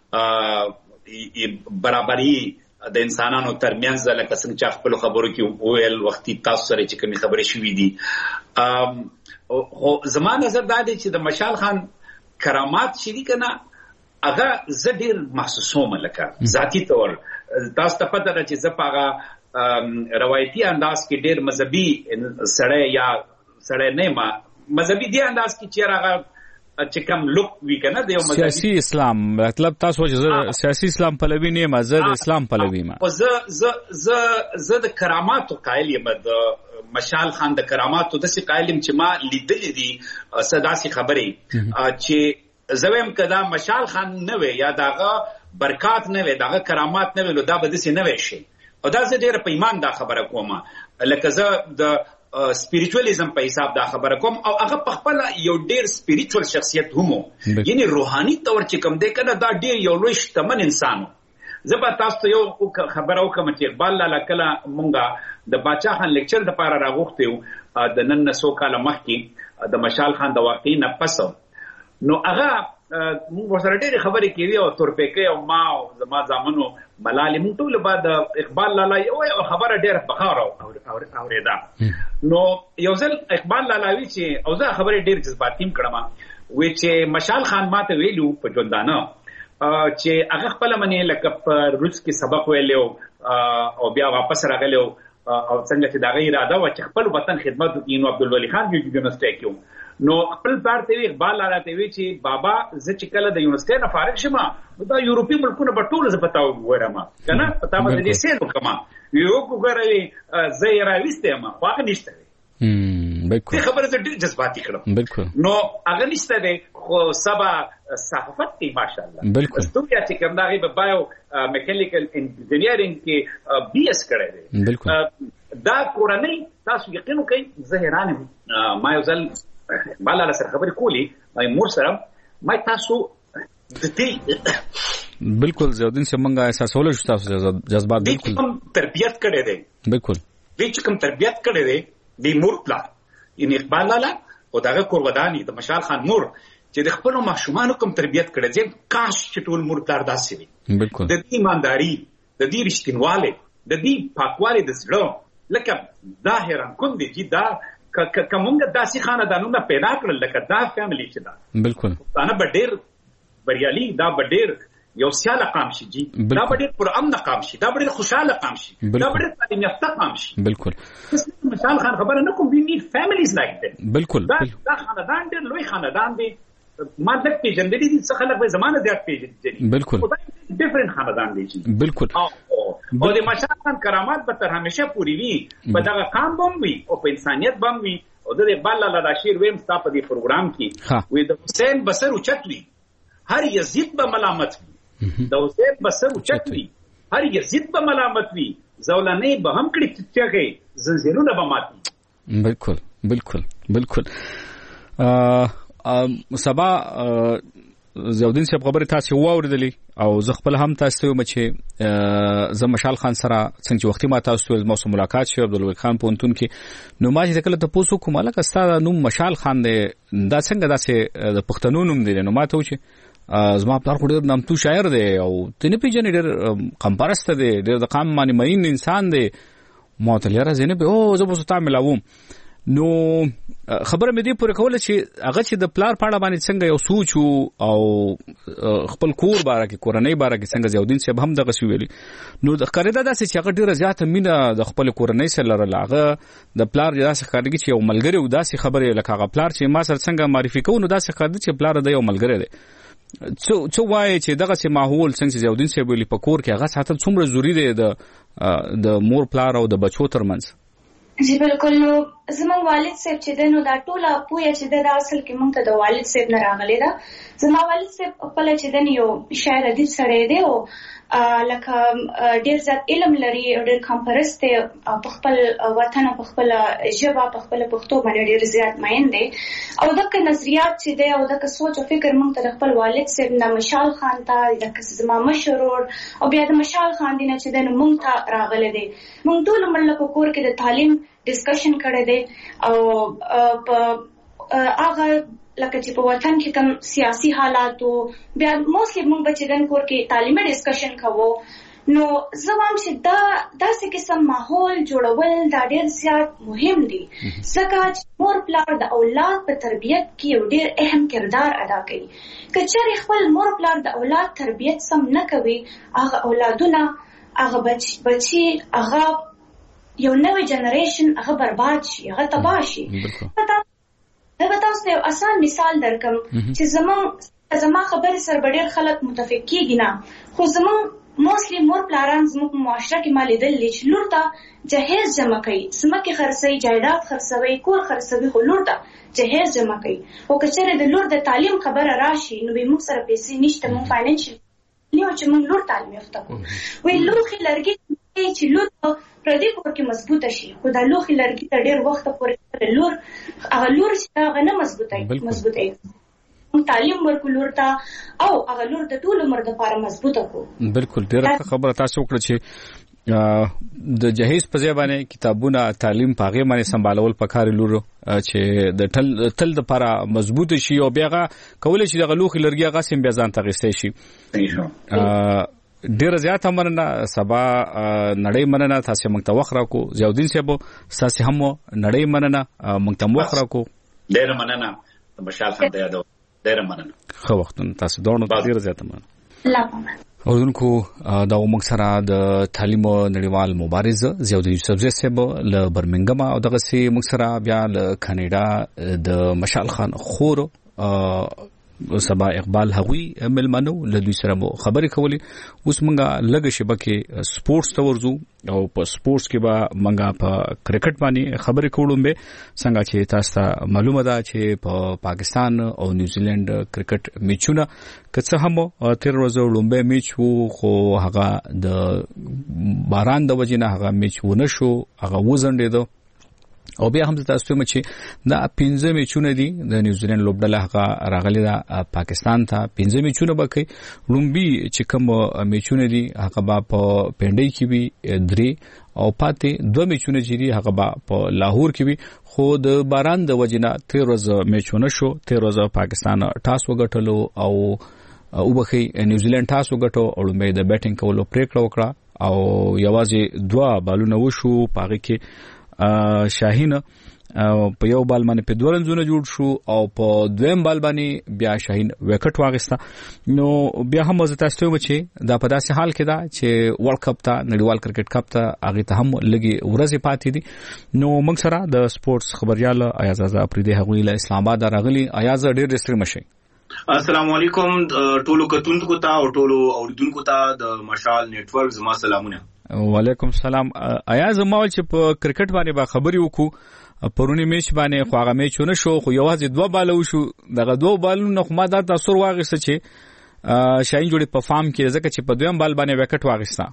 برابرۍ د انسانانو ترمنځ لکه څنګه چې خپل خبرو کې ویل وختي تاسو سره چې کومې خبرې شوې دي او زما نظر دا دی چې د مشال خان کرامات چې دي کنه هغه زه ډېر محسوسوم لکه ذاتی تور تاسو ته پته ده چې زه په هغه روایتي انداز کې ډېر مذهبي سړی یا سړی نه ما مذهبي دی انداز کې چې هغه چې کوم لوک وی کنه د یو سیاسي اسلام مطلب تاسو چې سیاسي اسلام پلوي نه ما زه د اسلام پلوي ما او زه زه زه زه د کراماتو قائل یم د مشال خان د کراماتو د سي قائل یم چې ما لیدلې دي صداسي خبرې چې زویم کدا مشال خان نه وي یا داغه برکات نه وي داغه کرامات نه وي نو دا به د سي نه وي شي او دا زه ډېر په ایمان دا خبره کوم لکه زه د سپیریچواليزم په حساب دا خبره کوم او هغه په خپل یو ډېر سپیریچوال شخصیت هم یعنی روحاني تور چې کوم دی کنه دا ډېر یو لوی شتمن انسان زه به تاسو یو خبره وکم چې اقبال لاله کله مونږه د باچا خان لیکچر د پاره راغوښتو د نن نسو کاله مخکې د مشال خان د واقعي نه پس نو هغه موږ سره ډېر خبرې کوي او تورپېکې او ما او زما ځامنو ملالي موږ ټول بعد اقبال لاله یو خبره ډېر بخار او اوریدا نو یو ځل اقبال لاله وی چې او زه خبرې ډېر جذباتیم کړم وی چې مشال خان ماته ویلو په ژوندانه چې هغه خپل منې لکه په روس کې سبق ویلو او بیا واپس راغلو او څنګه چې دا غیر اراده و چې خپل وطن خدمت وکړي نو عبدالولي خان یونیورسيټي کې نو خپل پارته وی اقبال لاله وی چې بابا زه چې کله د یونیورسيټي نه فارغ شمه دا یورپی ملکونه په ټول ز پتاو ورم کنه پتا مې دې سیل وکما یو وګورئ زه یې راوستې ما واخ نشته هم بالکل خبره دې جذباتي کړم بالکل نو هغه نشته دې خو سبا صحافت کې ماشاءالله بالکل استویا چې کوم دا غي په بایو میکانیکل انجینیرینګ کې بي اس کړی دی بالکل دا کورنۍ تاسو یقین کوئ زه حیران یم ما یو ځل بالا سره خبرې کولی مې مور سره مې تاسو د دې بالکل زودین چې مونږه احساسول شو تاسو جذبات بالکل کوم تربيت کړي دي بالکل دې چې کوم تربيت کړي دي دی مور پلار ان اقبال لالا او دغه کورودانی د مشال خان مور چې د خپل ماشومان کوم تربیت کړي ځین کاش چې ټول مور پلار داسې وي بالکل د دې ایمانداری د دې رښتینواله د دې پاکواله د زړه لکه ظاهرا کوم دي چې دا کومه داسې خاندانونه پیدا کړل لکه دا فیملی چې دا بالکل انا بډیر بریالي دا بډیر یو سیاله قام شي جی دا بډیر پر امن قام شي دا بډیر خوشاله قام شي دا بډیر تعلیم یافته قام شي بالکل مثال خان خبره نه کوم وی نیډ فیملیز لایک دیٹ بالکل دا دا خاندان ډیر لوی خاندان دی ما د پیژندې دي څه خلک به زمانه زیات پیژندې بالکل ډیفرنٹ خاندان دی جی بالکل او د مشال خان کرامات به تر همیشه پوری وي په دغه قام بم وي او په انسانيت بم وي او د بل لاله راشیر ویم ستا په دې پروګرام کې وي د حسین بصر اوچت وي هر یزید به ملامت وي د حسین بصر اوچت وي هر یزید به ملامت وي زولانې به هم کړي چې زنجیرونه به ماتي بالکل بالکل بالکل سبا زودین صاحب خبره تاسو واوریدلې او زه خپل هم تاسو ته چې زه مشال خان سره څنګه وختي ما تاسو ته موسم ملاقات شو عبدالوهاب خان پونتون کې نو ما چې کله ته پوسو کومه لکه ستاسو نوم مشال خان دی دا څنګه داسې د پښتنو نوم دی نو ما ته و چې زما پلار خو ډېر نامتو شاعر دی او ته نه پیژنې ډېر قمپرسته دی ډېر د قام باندې مین انسان دی ما ته لیاره زینب او زه به ستا ملاوم نو خبره مې دې پوره کوله چې هغه چې د پلار پاړه باندې څنګه یو سوچ او خپل کور باره کې کورنۍ باره کې څنګه زیودین صاحب هم دغه ویلي نو د خریدا داسې چې هغه ډیره زیاته مینه د خپل کورنۍ سره لرله هغه د پلار داسې خارګي چې یو ملګری و داسې خبره لکه هغه پلار چې ما سره څنګه معرفي کوو نو داسې خارګي چې پلار د یو ملګری دی څو څو وایي چې دغه سي ماحول څنګه زیودین صاحب ویلي په کور کې هغه ساتل څومره ضروری دی د د مور پلار او د بچو ترمنځ جی بالکل نو زموږ والد صاحب چې دی نو دا ټوله پوهه چې دی دا اصل کې موږ ته د والد صاحب نه راغلی ده زما والد صاحب خپله چې دی یو شاعر ادیب سړی دی او لکه ډېر زیات علم لري او ډېر کمپرست دی په خپل وطن په خپله ژبه په خپله پښتو باندې ډېر زیات مین دی او دغه نظریات چې دی او دغه سوچ او فکر موږ ته د خپل والد صاحب نه مشال خان ته لکه زما مشر ورور او بیا د مشال خان دی نه چې دی نو موږ ته راغلی دی موږ ټول مړه په کور کې د تعلیم ډسکشن کړی دی او په هغه لکه چې په وطن کې کوم سیاسي حالات او بیا موسلی موږ بچیدن کور کې تعلیمي ډسکشن کوو نو زه وایم چې دا داسې قسم ماحول جوړول دا ډېر زیات مهم دي ځکه چې مور پلار د اولاد په تربیت کې یو ډېر اهم کردار ادا کوي که چېرې خپل مور پلار د اولاد تربیت سم نه کوي هغه اولادونه هغه بچ بچي هغه یو نوې جنریشن هغه برباد شي هغه تباه شي دا تاسو ته آسان مثال درکم چې زمون زما خبرې سره ډېر خلک متفق کیږي نه خو زمون موسلی مور پلاران زموږ معاشره کې ما لیدلي چې لور ته جهیز جمع کوي ځمکې خرڅوي جایداد خرڅوي کور خرڅوي خو لور ته جهیز جمع کوي خو که چېرې د لور د تعلیم خبره راشي نو به موږ سره پیسې نشته موږ فاینانشل نه چې موږ لور تعلیم یافته کوو وایي لوښي لرګي چې لور پردي کور کې مضبوطه شي خو دا لوښي لرګي ته ډېر وخت پورې لور هغه لور چې هغه نه مضبوطه مضبوطه موږ تعلیم ورکو لور ته او هغه لور د ټول عمر دپاره مضبوطه کړو بالکل ډېره خبره تاسو وکړه چې د جهیز په ځای باندې کتابونه تعلیم په هغې باندې سمبالول پکار لورو چې د تل تل دپاره مضبوطه شي او بیا هغه کولی شي دغه لوښي لرګي هغه سم بیا ځان ته اخیستی شي ډیره زیاته مننه سبا نړۍ مننه تاسو موږ ته وخت راکو زیودین صاحب تاسو هم نړۍ مننه موږ ته وخت راکو ډیره مننه مشال خان ته یادو ډیره مننه خو وختونه تاسو دونه ډیره زیاته مننه لا پامه اوردونکو دا موږ سره د تعلیم نړیوال مبارز زیودین یوسف صاحب له برمنګم او دغه سي موږ سره بیا له کاناډا د مشال خان خور سبا اقبال هغوی ملمنو له دوی سره مو خبرې کولې اوس مونږه لږه شبکه سپورتس ته ورځو او په سپورتس کې به مونږه په کرکټ باندې خبرې کوو به څنګه چې تاسو ته معلومه ده چې په پاکستان او نیوزیلند کرکټ میچونه که هم تیر ورځ لومبه میچ وو خو هغه د باران د وجې نه هغه میچ ونه شو هغه وزندېدو او بیا هم تاسو ته چې دا پنځه میچونه دي د نیوزیلند لوبډله هغه راغلي دا پاکستان ته پنځه میچونه بکې لومبي چې کوم میچونه دي هغه با په پنډي کې وي درې او پاتې دوه میچونه چې دي هغه با په لاهور کې وي خو د باران د وجنه تیر ورځ میچونه شو تیر ورځ پاکستان ټاس وګټلو او او بخي نیوزیلند ټاس وګټو او لومبي د بیټینګ کولو پریکړه وکړه او یوازې دوه بالونه وشو پاره کې شاهین په یو بال باندې په دوه رنزونه جوړ شو او په دویم بال باندې بیا شاهین وکټ واغستا نو بیا هم زه تاسو ته وچی دا په داسې حال کې دا چې ورلد کپ ته نړیوال کرکټ کپ ته هغه ته هم لګي ورځې پاتې دي نو موږ سره د سپورتس خبريال ایاز ازا پریده هغوی له اسلام آباد راغلي ایاز ډېر ډېر مشه السلام علیکم ټولو کتونکو ته او ټولو اوریدونکو ته د مشال نیټورک زما سلامونه. وعلیکم السلام. ایاز ماول چې په کرکټ باندې با خبري وکړو پرونی میچ باندې خو هغه میچونه شو خو یوازې دوه بال وشو دغه دوه بالونه خو ما دا تاثیر واغسته چې شاهین جوړي په فارم کې ځکه چې په دویم بال باندې وکټ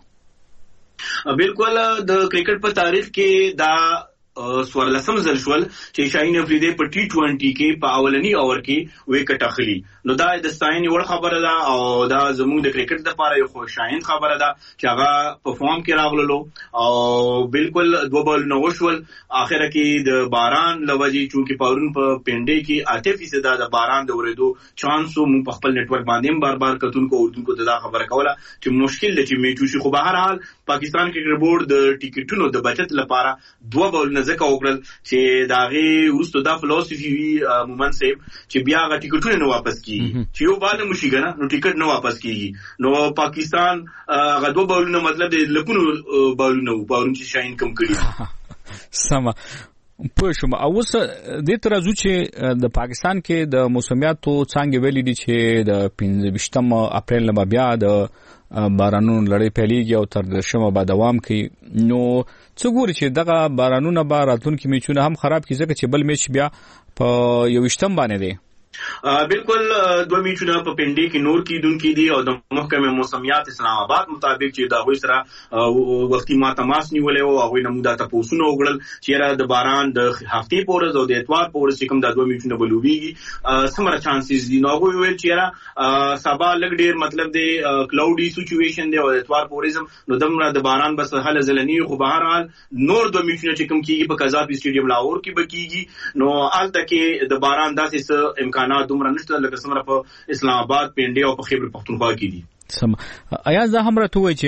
واغسته. بالکل د کرکټ په تاریخ کې دا سوارلسم ځل شول چې شاهین افریدی په ټي ټوئنټي کې په اولنی اوور کې وکټ اخلي نو دا د ستاینې وړ خبره ده او دا زموږ د کرکټ لپاره یو خوشاین خبره ده چې هغه په فارم کې راغلو او بالکل دوه بالونه وشول اخره کې د باران لوجي چې پاورون په پنډي کې اته فیصد د باران د ورېدو چانس مو په خپل نیټورک باندې بار بار کتونکو اردوونکو ته دا خبره کوله چې مشکل دی چې میچ شي خو به هر حال پاکستان کرکټ بورډ د ټیکټونو د بچت لپاره دوه بالونه ځکه وکړل چې داغه ورستو دا فلسفي وی مومن سیب چې بیا غا ټیکټونه نه واپس کیږي چې یو بال مشي کنه نو ټیکټ نه واپس کیږي نو پاکستان غا دوه بالونه مطلب د لکونو بالونه پاورون چې شاین کم کړی سم په شوم او اوس د ترازو چې د پاکستان کې د موسمیاتو څنګه ویلي دي چې د پنځه اپریل نه بیا د بارانونو لړۍ پیلېږي او تر شمه به دوام کوي نو څه ګوري چې دغه بارانونه به راتلونکي میچونه هم خراب کړي ځکه چې بل میچ بیا په یوویشتم باندې دی. بالکل دوه میچونه په پنډي کې نور کیدونکو دي او د محکمه موسمیات اسلام آباد مطابق چې دا غوي سره وختي ما تماس نیولې او هغه نموده تاسو نو وګړل چې را د باران د هفتې پورز او د اتوار پورز کوم د دوه میچونه بلوبيږي سمره چانسز دي نو غوي ویل چې را سبا لګ ډیر مطلب دی کلاودي سچويشن دی او اتوار پورزم نو دمره د باران بس حل زلنی خو بهر حال نور دوه میچونه چې کوم کیږي په قذافي سټیډیم لاهور کې بکیږي نو الته کې د باران داسې امکان نه دومره نشته لکه څنګه په اسلام آباد پنډي او په خیبر پختونخوا کې دي. سم ایا زه هم راته وای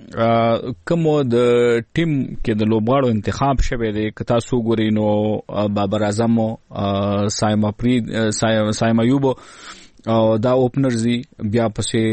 چې کوم د ټیم کې د لوبغاړو انتخاب شوه دی که تاسو ګورئ نو بابر اعظم سایما پرید سایما ایوب او دا اوپنرز دی بیا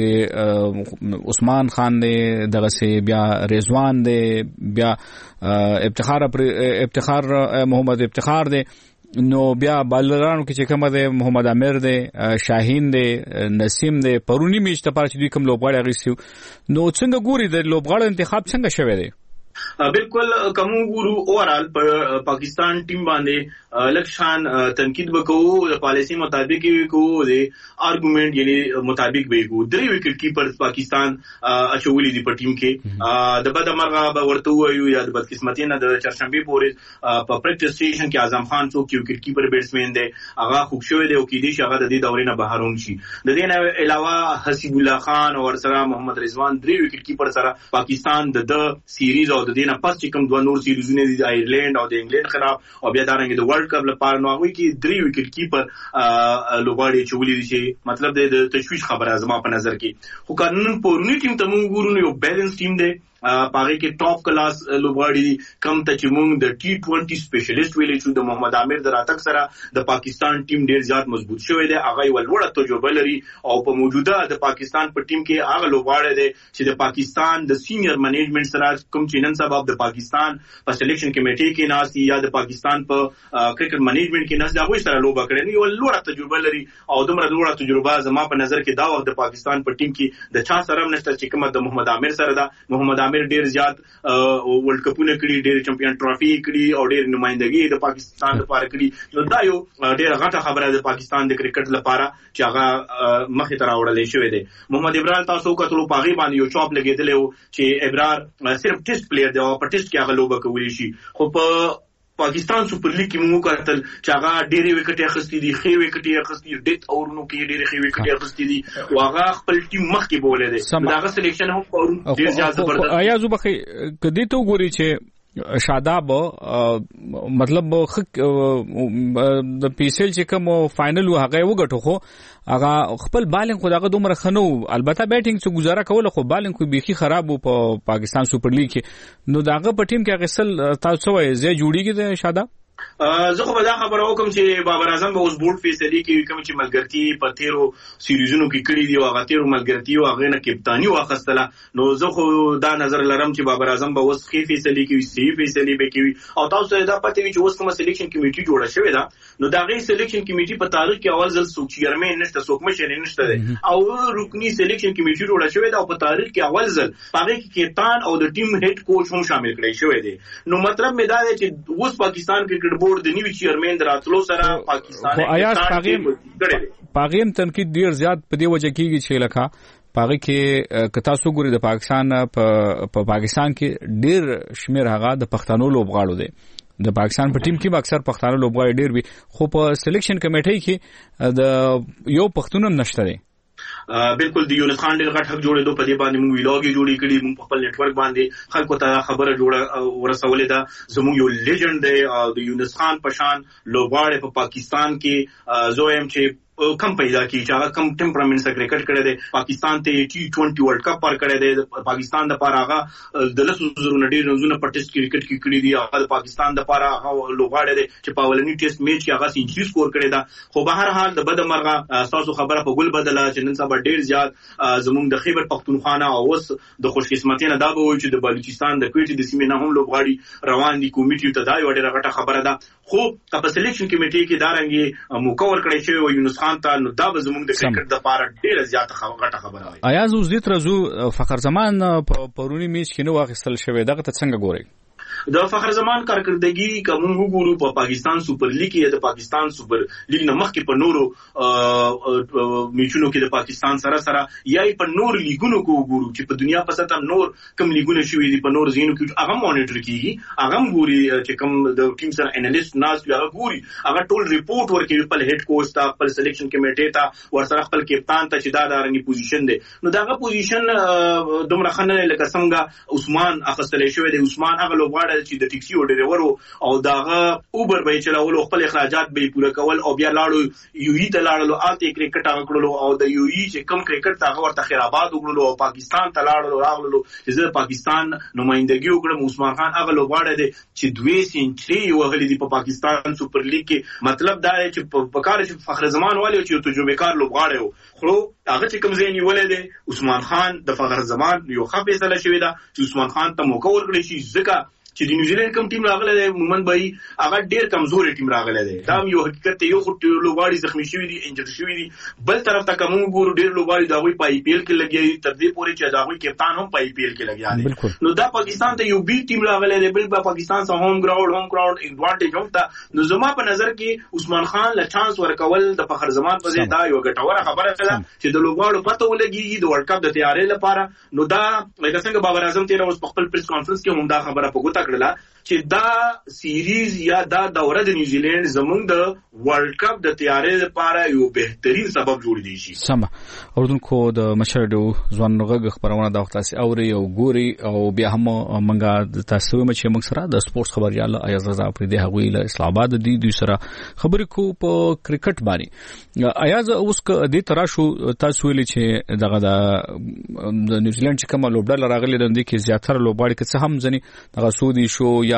پسې عثمان خان دی دغه سي بیا رضوان دی بیا افتخار افتخار محمد افتخار دی نو بیا بالرانو کې چې کومه ده محمد امیر ده شاهین ده نسیم ده پرونی میچ ته پاره چې دوی کوم لوبغاړي غوښتي نو څنګه ګوري د لوبغاړو انتخاب څنګه شوی دی؟ بالکل کوم ګورو اورال په پاکستان ټیم باندې لکشان تنقید وکړو د پالیسی مطابق وکړو د ارګومنت یعنی مطابق وکړو درې وکټ کیپر پاکستان اچولې دی په ټیم کې د بد مرغه به ورته وایو یا د بدقسمتۍ نه د چرشنبه پورې په پریکټیس سټیشن کې اعظم خان څوک یو وکټ کیپر بیټسمن دی هغه خوب شوی دی او کې دي چې هغه د دې دورې نه بهرون شي د دې نه علاوه حسیب الله خان او سره محمد رضوان درې وکټ کیپر سره پاکستان د د سیریز او د دې نه پس چې کوم دوه نور سیریزونه دي د ایرلند او د انګلند خلاف او بیا دارنګ د ورلد کپ لپاره نو هغه کې درې وکټ کیپر لوبغاړي چولې دي مطلب د تشویش خبره زما په نظر کې خو قانون پورونی ټیم ته موږ ګورو یو بیلانس ټیم دی پاره کې ټاپ کلاس لوبغاړي کم ته چې موږ د ټي ټوئنټي سپیشلیست ویلې چې د محمد عامر د راتګ سره د پاکستان ټیم ډیر زیات مضبوط شوی دی هغه یو لوړه تجربه لري او په موجوده د پاکستان په ټیم کې هغه لوبغاړي دی چې د پاکستان د سینیئر منیجمنت سره کوم چې نن سبا د پاکستان په سلیکشن کمیټې کې ناسي یا د پاکستان په کرکټ منیجمنت کې ناسي هغه سره لوبه کړي یو لوړه تجربه لري او دومره لوړه تجربه زما په نظر کې دا وخت د پاکستان په ټیم کې د چا سره نشته چې کوم د محمد عامر سره دا محمد امیر ډیر زیات ورلد کپونه کړي ډیر چمپیون ټرافي کړي او ډیر نمائندګي د پاکستان لپاره کړي نو دا یو ډیر غټه خبره ده د پاکستان د کرکټ لپاره چې هغه مخې ته راوړل شوی دی محمد ابرار تاسو کتلو پاغي باندې یو چاپ لګیدل چې ابرار صرف ټیسټ پلیئر دی او په ټیسټ کې هغه لوبه کوي شي خو په پاکستان سپر لیګ کې موږ کتل چې هغه ډېرې وکټې اخیستې دي، ښې وکټې اخیستې دي، ډیت اورونو کې ډېرې ښې وکټې اخیستې دي او هغه خپل ټیم مخکې بولې دي. هغه سلیکشن هم ډېر زیات زبردست. آیا زه بخې کدی ته وګوري چې شاداب مطلب د پیسل چې کوم فائنل هغه وګټو خو هغه خپل بالنګ خو دغه دومره خنو، البته بیټینګ څخه گزاره کوله خو بالنګ خو بيخي خراب وو په پاکستان سپر لیګ کې. نو دغه په ټیم کې غسل تاسو وایي زه جوړیږي د شاداب. زه خو به دا خبره وکم چې بابر اعظم به اوس بورډ فیصلې کوي کوم چې ملګرتي په تیرو سیریزونو کې کړی دی او هغه تیرو ملګرتي او هغه نه کپتانی واخستله. نو زه خو دا نظر لرم چې بابر اعظم به اوس ښې فیصلې کوي، صحیح فیصلې به کوي. او تاسو ته دا پته وي چې اوس کوم سلیکشن کمیټي جوړه شوې ده، نو دا غي سلیکشن کمیټي په تاریخ کې اول ځل څوک چیرمن نشته، څوک مشر نشته او رکنی سلیکشن کمیټي جوړه شوې ده او په تاریخ کې اول ځل هغه کې کپتان او د ټیم هډ کوچ هم شامل کړي شوی دی. نو مطلب مې دا دی چې اوس پاکستان کرکټ بورډ د نیوی چیرمن دراتلو سره پاکستان پاغیم تنقید ډیر زیات په دې وجه کېږي چې لکه پاغي کې کتا سو ګوري د پاکستان په پاکستان کې ډیر شمیر هغه د پښتنو لوبغاړو دی. د پاکستان په ټیم کې اکثر پښتانه لوبغاړي ډیر وي خو په سلیکشن کمیټې کې د یو پښتون هم نشته دی. بالکل دی یونس خان ډېر غټ حق جوړېدو په دې باندې موږ ویلاګي جوړې کړې، موږ په خپل نتورک باندې خلکو ته خبره جوړه ورسولې ده. زموږ یو لیجند دی د یونس خان پشان لوبغاړي په پاکستان کې زویم چې کم پیدا کی چې هغه کم ټمپرامنټ سره کرکټ کړی دی. پاکستان ته ټي ټوئنټي ورلد کپ پر کړی دی. پاکستان د پاره هغه د لسو زرو نډیر رنونه په ټیسټ کرکټ کې کړی دی. هغه پاکستان د پاره هغه لوبغاړی دی چې په اولنی ټیسټ میچ کې هغه سنچري سکور کړی دا. خو به هر حال د بد مرغه تاسو خبره په ګل بدله چې نن سبا ډیر زیات زموږ د خیبر پختونخوا او اوس د خوشقسمتۍ نه دا به وي چې د بلوچستان د کوټې د سیمې نه هم لوبغاړي روان دي. کمیټې ته دا یو ډیره غټه خبره ده. خو په سلیکشن کمیټې کې دا رنګي موقع ورکړی شوی و یونس خان ته، نو دا به زموږ د کرکټ د پاره ډیره زیاته غټه خبره وي. آیا زو زیات رزو فخر زمان په پرونی میچ کې نو واخیستل شوی دغه ته څنګه ګوري؟ د فخر زمان کارکردګي کوم وګورو په پاکستان سپر لیګ کې د پاکستان سپر لیګ نه مخکې په نورو میچونو کې د پاکستان سره سره یا په نور لیګونو کې وګورو چې په دنیا په سطح نور کوم لیګونه شوي دي په نور زینو کې هغه مانیټر کیږي، هغه ګوري چې کوم د ټیم سره انالیست ناس هغه ګوري، هغه ټول ریپورت ورکوي خپل هډ کوچ ته، خپل سلیکشن کمیټې ته، ورسره خپل کپتان ته چې دا دارنګي پوزیشن دی. نو داغه پوزیشن دومره خنه لکه څنګه عثمان اخستل شوی دی. عثمان هغه لوبغاړی چې د ټیکسي او ډرایور او داغه اوبر به چلاول او خپل اخراجات به پوره کول او بیا لاړو یو ای ته لاړو آلته کرکټ هغه کړلو او د یو ای چې کم کرکټ هغه ورته خیرآباد وګړلو او پاکستان ته لاړو راغلو چې زه پاکستان نمائندګي وکړم. عثمان خان هغه لوبغاړی دی چې دوه سنچري وهلې دی په پاکستان سپر لیګ کې. مطلب دا دی چې په کار چې فخر زمان والي چې تجربه کار لوبغاړی وو خو هغه چې کوم ځای نیولې دی عثمان خان د فخر زمان یو ښه فیصله شوې ده چې عثمان خان ته موقع ورکړي شي ځکه چې د نیوزیلند کوم ټیم راغلی دی مومن بای هغه ډیر کمزوري ټیم راغلی دی. دا یو حقیقت دی. یو خو لوبغاړي زخمی شوي دي، انجر شوي دي، بل طرف ته کوم ګورو ډیر لوبغاړي د هغوی په آی پی ایل کې لګیا دي تر دې پورې چې د هغوی کپتان هم په آی پی ایل کې لګیا دی. نو دا پاکستان ته یو بی ټیم راغلی دی، بل به پاکستان سره هوم ګراوند هوم ګراوند ایڈوانټیج هم تا. نو زما په نظر کې عثمان خان له چانس ورکول د فخر زمان په ځای دا یو ګټوره خبره ده چې د لوبغاړو پته ولګي د ورلد کپ د تیاری لپاره. نو دا لکه څنګه بابر اعظم تیر اوس په خپل پریس کانفرنس کې هم دا خبره په ګوته کړله چې دا سیریز یا دا دوره د نیوزیلند زمونږ د ورلد کپ د تیاری لپاره یو بهترین سبب جوړ دی شي. سم اردوونکو د مشرډو ځوان غږ خبرونه د وخت تاسو اوري او ګوري او بیا هم منګه د تاسو مچ موږ سره د سپورتس خبريال ایاز رضا پر دې هغوی له اسلام آباد دی دوی سره خبرې کو په کرکټ باندې. ایاز اوس د تراشو تاسو ویل چې دغه د نیوزیلند چې کوم لوبډر راغلي د دې کې زیاتره لوبغاړي که څه هم ځنی دغه سودی شو یا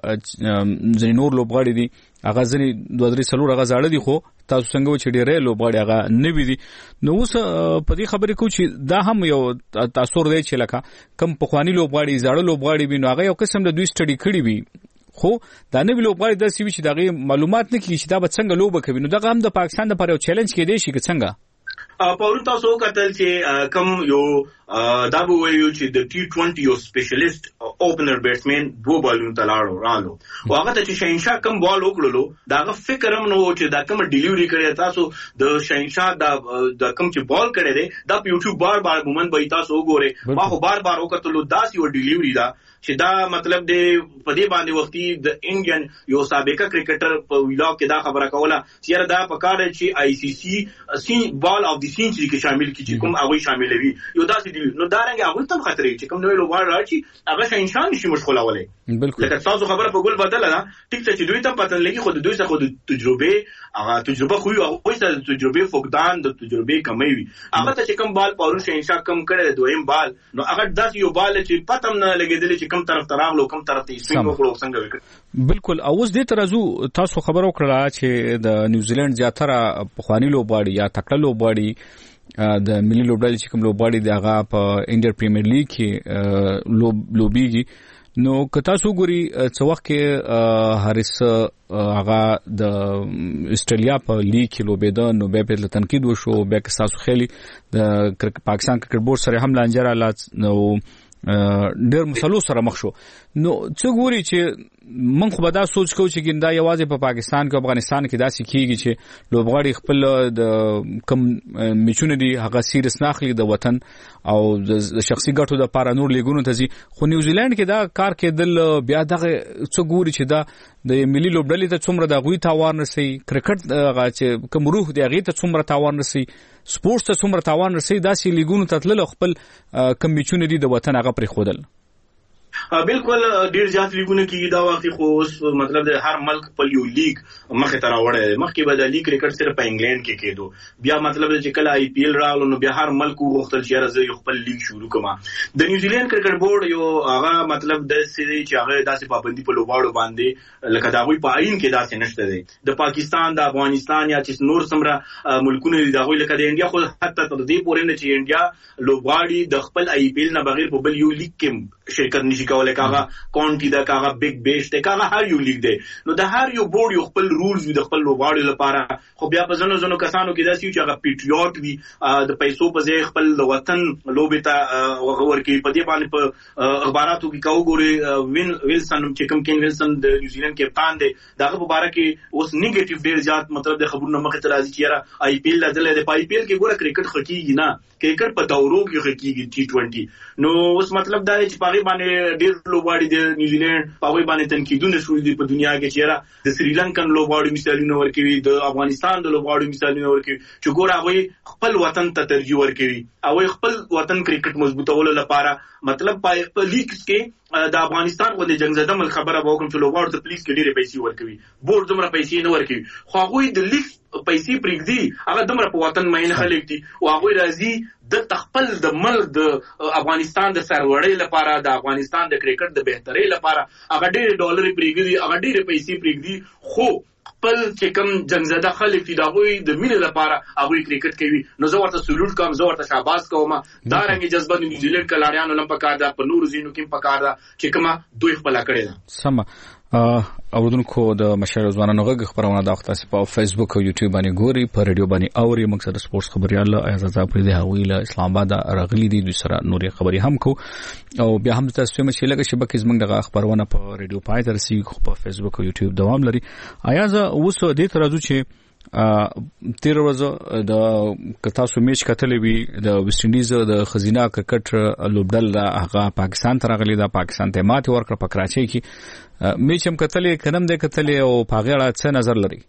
ځنی نور لوبغاړي دي هغه ځنی دوه درې څلور هغه زاړه دي خو تاسو څنګه و چې ډېرې لوبغاړي هغه نه وي دي. نو اوس په دې خبرې کو چې دا هم یو تاثیر دی چې لکه کم پخوانی لوبغاړي زاړه لوبغاړي وي نو هغه یو قسم د دوی سټډي کړي وي خو دا نه وی لوبغاړي د سی وی چې دغه معلومات نه کیږي چې دا به څنګه لوبه کوي. نو دغه هم د پاکستان لپاره یو چیلنج کې دی شي چې څنګه پرون تاسو کتل چې کم یو دا به ویو چې د ټي ټوئنټي یو سپیشلیست اوپنر بیټسمن دوه بالونو ته لاړو رالو او هغه ته چې شاهینشاه کم بال وکړلو داغه فکر هم نو چې دا کوم ډیلیوري کړی تاسو د شاهینشاه دا د کوم چې بال کړی دی دا په یوټیوب بار بار مومن به تاسو وګورئ ما خو بار بار وکړلو داس یو ډیلیوري دا چې دا مطلب دی په دې باندې وختي د انډین یو سابقه کرکټر په ویلاګ کې دا خبره کوله چې دا په کار چې آی سی سی سین بال اف دی سینچری کې شامل کی چې کوم هغه شاملوي یو داسې دی نو دا رنګ هغه تم خطرې چې کوم نوې لوبغاړي راځي هغه شاهینشاه نشي مشغولولې بالکل لکه تاسو خبره په ګول بدل نه ټیک ته چې دوی ته پته لګي خو دوی څخه د تجربه هغه تجربه خو یو هغه څه تجربه فقدان د تجربه کمی وي هغه ته چې کوم بال پاورو شاهینشاه کم کړي دویم بال نو هغه داسې یو بال چې پتم نه لګیدل کوم طرف ته راغلو کوم طرف ته سپین وکړو څنګه وکړ بالکل اوس دې ترازو تاسو خبر وکړه چې د نیوزیلند زیاتره پخوانی لوبغاړي یا تکړه لوبغاړي د ملي لوبډلې چې کوم لوبغاړي د هغه په انډین پریمیر لیګ کې لوبيږي نو که تاسو ګوري څو وخت کې هریس هغه د استرالیا په لیګ کې لوبېده نو به په تنقید وشو به که تاسو خېلي د پاکستان کرکټ بورډ سره هم لانجه رااله نو ډېر مسلو سره مخ شو نو څه ګوري چې من خو به دا سوچ کوم چې ګندا یوازې په پاکستان کې افغانستان کې داسې کیږي چې لوبغاړي خپل د کم میچونه دي هغه سیریس ناخلي د وطن او د شخصي ګټو د لپاره نور لیګونو ته ځي خو نیوزیلند کې دا کار کېدل بیا دغه څه ګوري چې دا د ملي لوبډلې ته څومره د غوي تاوان رسي کرکټ هغه چې کوم روح دی هغه ته څومره تاوان رسي سپورتس ته څومره تاوان رسي داسې لیګونو ته تلل خپل کم میچونه دي د وطن هغه پرې خودل بالکل ډیر زیات لیګونه کې دا وخت خو اوس مطلب د هر ملک په یو لیګ مخه تر راوړل مخکې به د لیګ کرکټ صرف په انګلند کې کېدو بیا مطلب چې کله آی پی ایل راغلو نو بیا هر ملک وغوښتل چې راځي خپل لیګ شروع کړه د نیوزیلند کرکټ بورډ یو هغه مطلب د سړي چې هغه داسې پابندي په لوبغاړو باندې لکه دا غوي په عین کې داسې نشته دی د پاکستان د افغانستان یا چې نور سمره ملکونه دي دا غوي لکه د انډیا خو حتی تر دې پورې نه چې انډیا لوبغاړي د خپل آی پی ایل نه بغیر په بل یو لیګ کې شرکت نشي کولای کاغه کونټي دا کاغه بیگ بیش ته کاغه هر یو لیګ دی نو د هر یو بورډ یو خپل رولز وي د خپل لوبغاړو لپاره خو بیا په ځنو ځنو کسانو کې داسې چې هغه پیټریوټ وي د پیسو په ځای خپل د وطن لوبې ته ورکوي په دې باندې په اخباراتو کې کاو ګوري وین ویلسن چې کوم کین ویلسن د نیوزیلند کپتان دی دغه په اړه کې اوس نیگیټیو ډیر زیات مطلب د خبرونو مخه ته راځي چې آی پی ایل لدل د آی پی ایل کې ګوره کرکټ خکېږي نه کرکټ په دورو کې خکېږي ټي ټوئنټي نو اوس مطلب دا چې پاغي باندې ډیر لوبغاړي د نیوزیلند پاغي باندې تنقیدونه شوې دي په دنیا کې چې د سریلانکن لوبغاړي مثالونه ورکوي د افغانستان د لوبغاړي مثالونه ورکوي چې ګوره هغه خپل وطن ته ترجیح ورکوي او خپل وطن کرکټ مضبوطولو لپاره مطلب په لیګز کې د افغانستان غو د جنگزده مل خبره به کوم چې لوبغاړو ته پلیز کې ډېرې پیسې ورکوي بورډ دومره پیسې نه ورکوي خو هغه د لیګ پیسې پرېږدي هغه دومره په وطن مین خلک دي او هغه راځي د تخپل د ملک د افغانستان د سرورړې لپاره د افغانستان د کرکټ د بهترۍ لپاره هغه ډېر ډالر پرېږدي هغه ډېر پیسې پرېږدي خو خپل چې کوم جنگزده خلک دي دا غوي د مینې لپاره هغه کرکټ کوي نو زه ورته سلوټ کوم زه ورته شاباس کوم دا رنګ جذبه د نیوزیلند کلاریانو لپاره کار ده په نور زینو کې په کار ده چې کومه دوی خپل کړی ده سم اوردونکو د مشر ځوانانو غږ خبرونه دا وخت په فیسبوک او یوټیوب باندې ګوري په ریډیو باندې اوري مقصد سپورتس خبريال اعزاز پر دې حویله اسلام آباد راغلي دي د سره نوري خبري هم کو او بیا هم تاسو هم چې لګه شبکې زمنګ دغه خبرونه په ریډیو پای تر سي په فیسبوک او یوټیوب دوام لري اعزاز اوس دې ترازو چې تیر ورځ د کتاسو میچ کتلې وی د ویسټ انډیز د خزینه کرکټ لوبډل هغه پاکستان ته راغلی دا پاکستان ته ماته ورکړه په کراچۍ کې میچ هم کتلې کنم دې کتلې او پاغړه څه نظر لري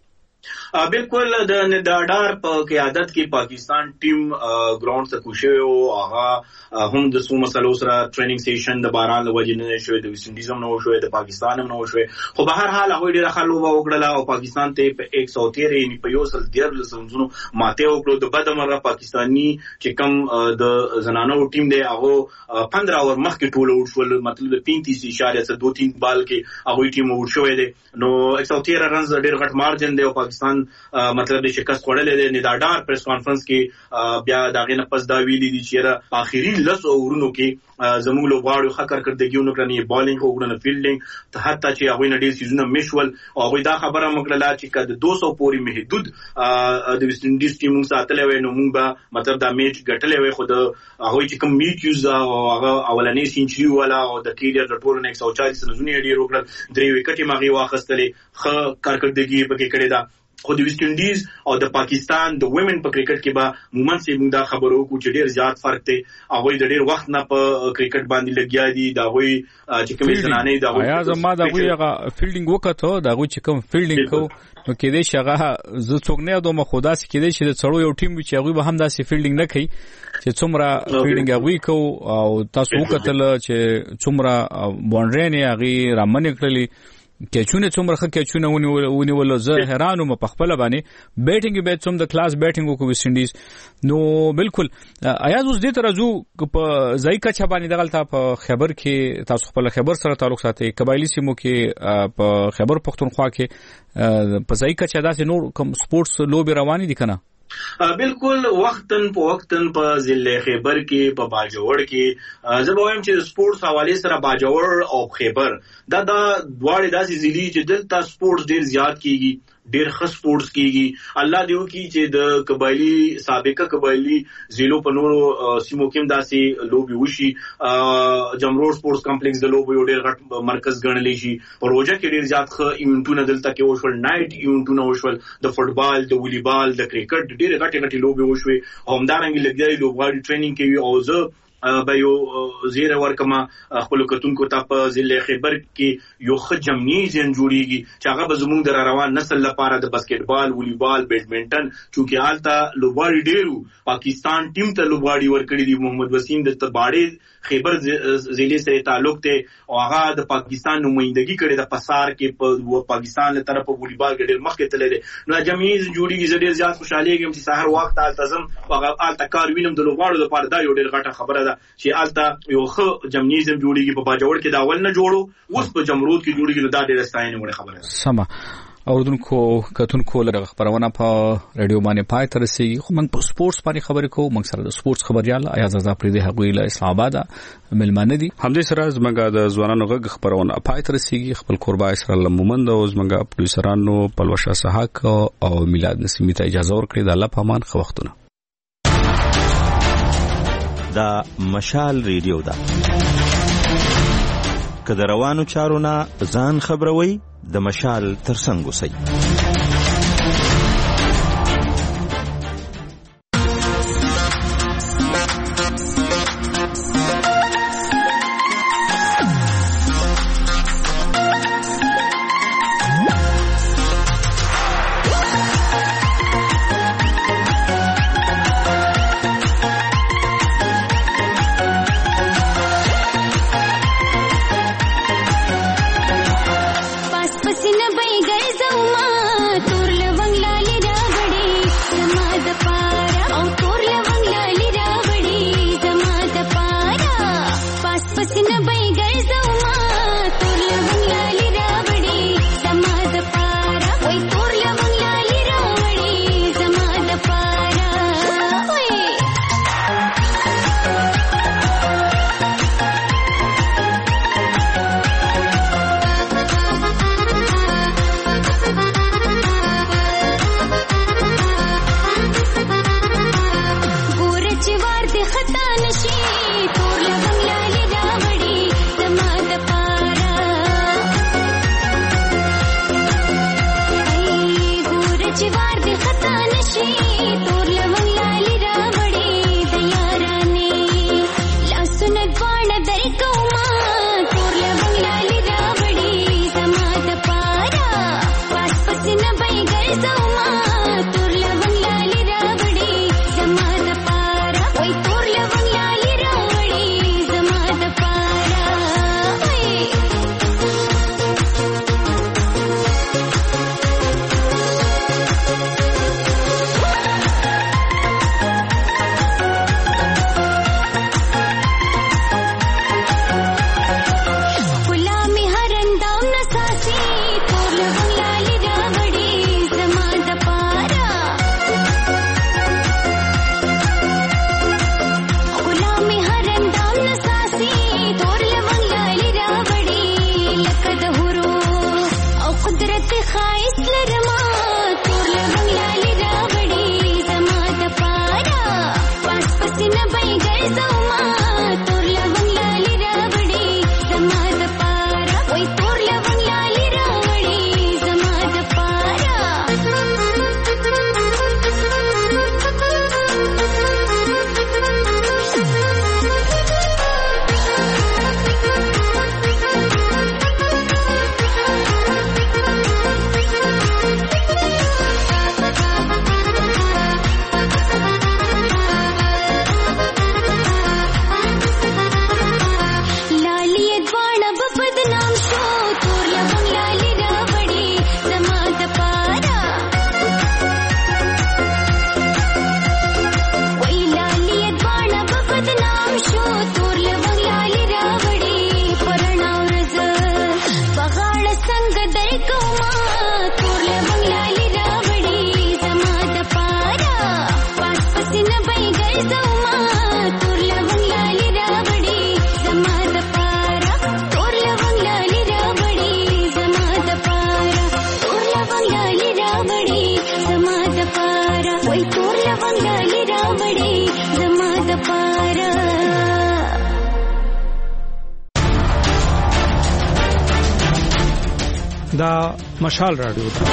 بالکل د نداډار په قیادت کې پاکستان ټیم ګراوند ته کوشي او هغه هم د سو مسلو سره ټریننګ سیشن د باران لوجې نه شوې د ویسټ انډیز هم نه شوې د پاکستان هم نه شوې خو به هر حال هغه ډیره خلو وکړه او پاکستان ته په یک سو تیرې نه په یو سل ډیر لسمزونو ماته وکړو د بده مره پاکستانی چې کم د زنانو ټیم دی هغه پندرہ اور مخکې ټول اوټ شول مطلب پینتیس اشاریه څخه دوه تین بال کې هغه ټیم اوټ شوې دی نو یک سو تیرہ رنز ډیر غټ مارجن دی او پاکستان مطلب د شکست خوړلې د نیداډار پریس کانفرنس کې بیا دا غنه پس دا ویلي دي چې اخیری لس اورونو کې زموږ لوبغاړو ښه کارکړدګیونه کړنی بالینګ او ګرنه فیلډینګ ته حتی چې هغه نړۍ سیزونه مشول او هغه دا خبره مکړه چې کله دوه سوه پورې محدود د ویسټ انډیز ټیم ساتلې وای نو موږ به مطلب دا میچ ګټلې وای خو د هغه چې کوم میچ یوز او هغه اولنې سینچری ولا او د کیریئر د ټول نه یو چالس رزونه ډیر وکړل درې وکټې ماغي واخستلې ښه کارکړدګي پکې کړې ده خو د ویسټ انډیز او د پاکستان د ویمن په کرکټ کې به مومن سي موږ دا خبرو کو چې ډیر زیات فرق دی هغه د ډیر وخت نه په کرکټ باندې لګیا دي دا وی چې کومې زنانه دا وی یا زما دا وی هغه فیلډینګ وکړه دا وی چې کوم فیلډینګ کو نو کې دې شغه ز څوک نه دوه خدا سي کې دې چې د څړو یو ټیم چې هغه به هم داسې فیلډینګ نه کوي چې څومره فیلډینګ هغه کو او تاسو وکړل چې څومره باونډري نه هغه رامنې کړلې کېچونه څومره ښه کېچونه ونی ول زه حیران وم په خپل باندې بیټینګ به څوم د کلاس بیټینګ کو ویسټ انډیز نو بالکل ایاز اوس دې ترجو په ځایکا چا باندې دغلطه په خبر کې تاسو خپل خبر سره تعلق ساتي قبایلی سیمو کې په خبر پختونخوا کې په ځایکا چا داسې نور کوم سپورتس لوبي رواني دي کنه بالکل وختن په وختن په ضلع خیبر کې په باجوړ کې زه به وایم چې سپورتس حواله سره باجوړ او خیبر دا دا دواړه داسې ضلع چې دلته سپورتس ډیر زیات کیږي ډیر ښه سپورتس کیږي الله دې وکړي چې د قبایلی سابقه قبایلی ضلعو په نورو سیمو کې داسې لوبي وشي جمرور سپورتس کمپلیکس د لوبو یو ډیر غټ مرکز ګڼل شي پروژه کې ډیر زیات ښه ایونټونه دلته کې وشول نایټ ایونټونه وشول د فوټبال د والیبال د کرکټ ډیر غټ غټ لوبي وشوي همدارنګه لګیدل لوبغاړي ټریننګ کوي او زه به یو زیره ورکما خپل کتونکو ته په ضلع خیبر کې یو ښه جمنیزیم جوړیږي چې هغه به زموږ د روان نسل لپاره د باسکټبال والیبال بیډمنټن چونکې حالته لوبغاړي ډیرو پاکستان ټیم ته لوبغاړي ورکړي دي محمد وسیم د تباړې خیبر ضلع سره تعلق ته او هغه د پاکستان نمائندګي کړي د پسار کې په پاکستان له طرفه والیبال کې ډیر مخکې تللی دی نو جمنیزیم جوړیږي ډیر زیات خوشاله کېږم چې سحر وخت التزم هغه الته کار وینم د لوبغاړو لپاره دا یو ډیر غټه خبره ده چې الته یو ښه جمنیزم جوړیږي په باجوړ کې دا اول نه جوړو اوس په جمرود کې جوړیږي نو دا ډېره ستاینه وړ خبره ده سم اوردونکو کتونکو لږ خبرونه په رادیو باندې پای تر سي خو من په سپورتس باندې خبرې کوم موږ سره د سپورتس خبريال ایاز آزاد پرې د هغوی له اسلام آباد ملمانه دي همدې سره زمونږ د ځوانانو غږ خبرونه پای تر سي خپل قربا اسرائیل مومند او زمونږ پروډوسرانو پلوشا سحاق او میلاد نسیمی ته اجازه ورکړي د الله پامان خو وختونه دا مشال ریډیو ده که د روانو چارو نه ځان خبروي د مشال ترڅنګ اوسئ पसीना बई गए जाऊं دا مشال رادیو ده.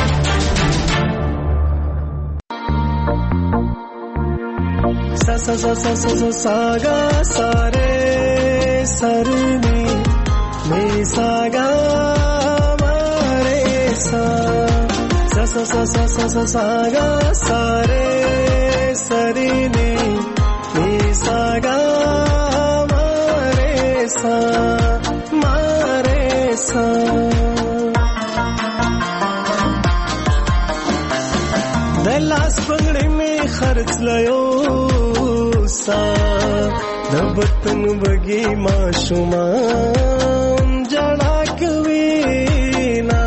सा सा सा सा सा सा सागा सारे सरनी में सागा मारे सा सा सा सा सा सा सा सागा सारे सरनी में सागा मारे सा मारे सा दलास पगड़े में खर्च लयो सा दबतन बगी माशुमा जड़ा कवीना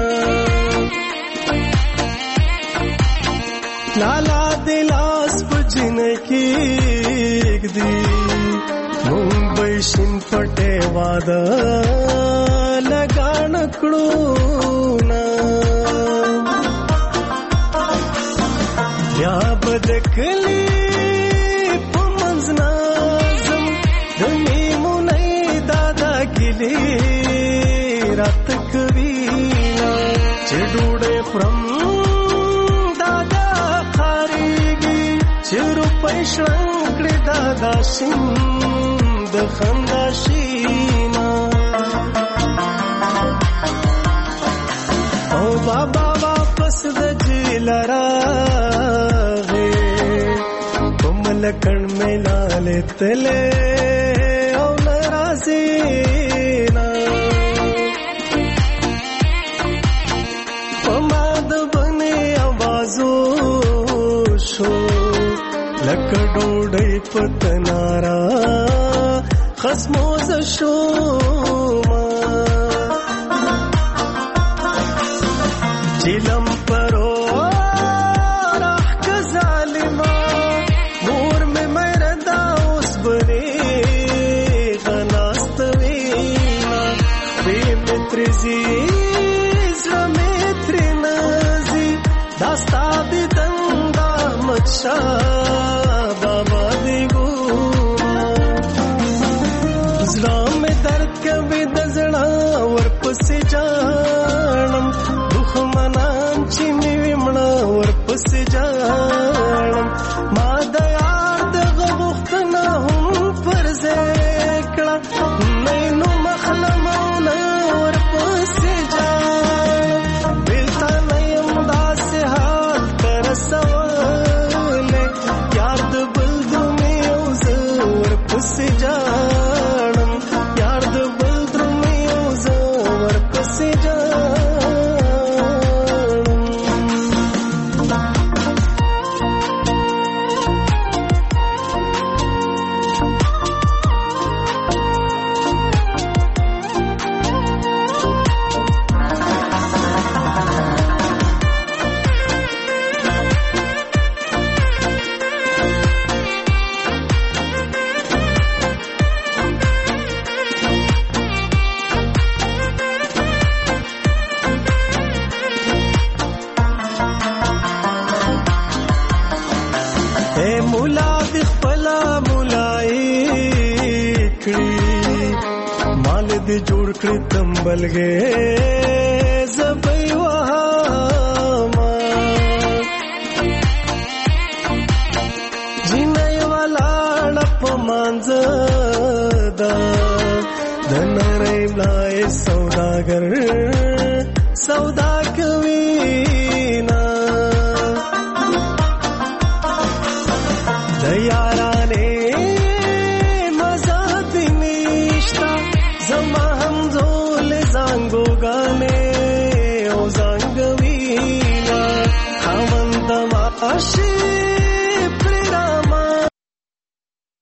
लाला दिलास पुजन की दी मुंबई शिन पटे वादा लगान कड़ूना या बदकली पुमंजनाजम धनी मुनई दादा गिली रात कवीना चिडूडे फ्रम दादा खारीगी चिरु पैशंकड़ी दादा शिंद खंदाशीना ओ बाबा वापस दजिलरा लकड़ में लाले तले ओ नाराजीना पमाद बने आवाजो शो लकड़ोड़े पतनारा खसमोज शो चिलम परो बाबा देगो इस्लाम में दर्द कभी दजड़ा और पसे जानम दुख मनाम चिमी विमना और पसे जानम मादयार दगबुख्तना हम पर ज़ेकड़ा नैनु मखलमौना और पसे जानम बिलता नयम दास हाथ करसवा से जानम यार द बल्द्र में उज़वर से जानम دې جوړ کړ تمبلګې زبې وهما جنای والا لپ مانځ دا د نړۍ ملای سوداګر سودا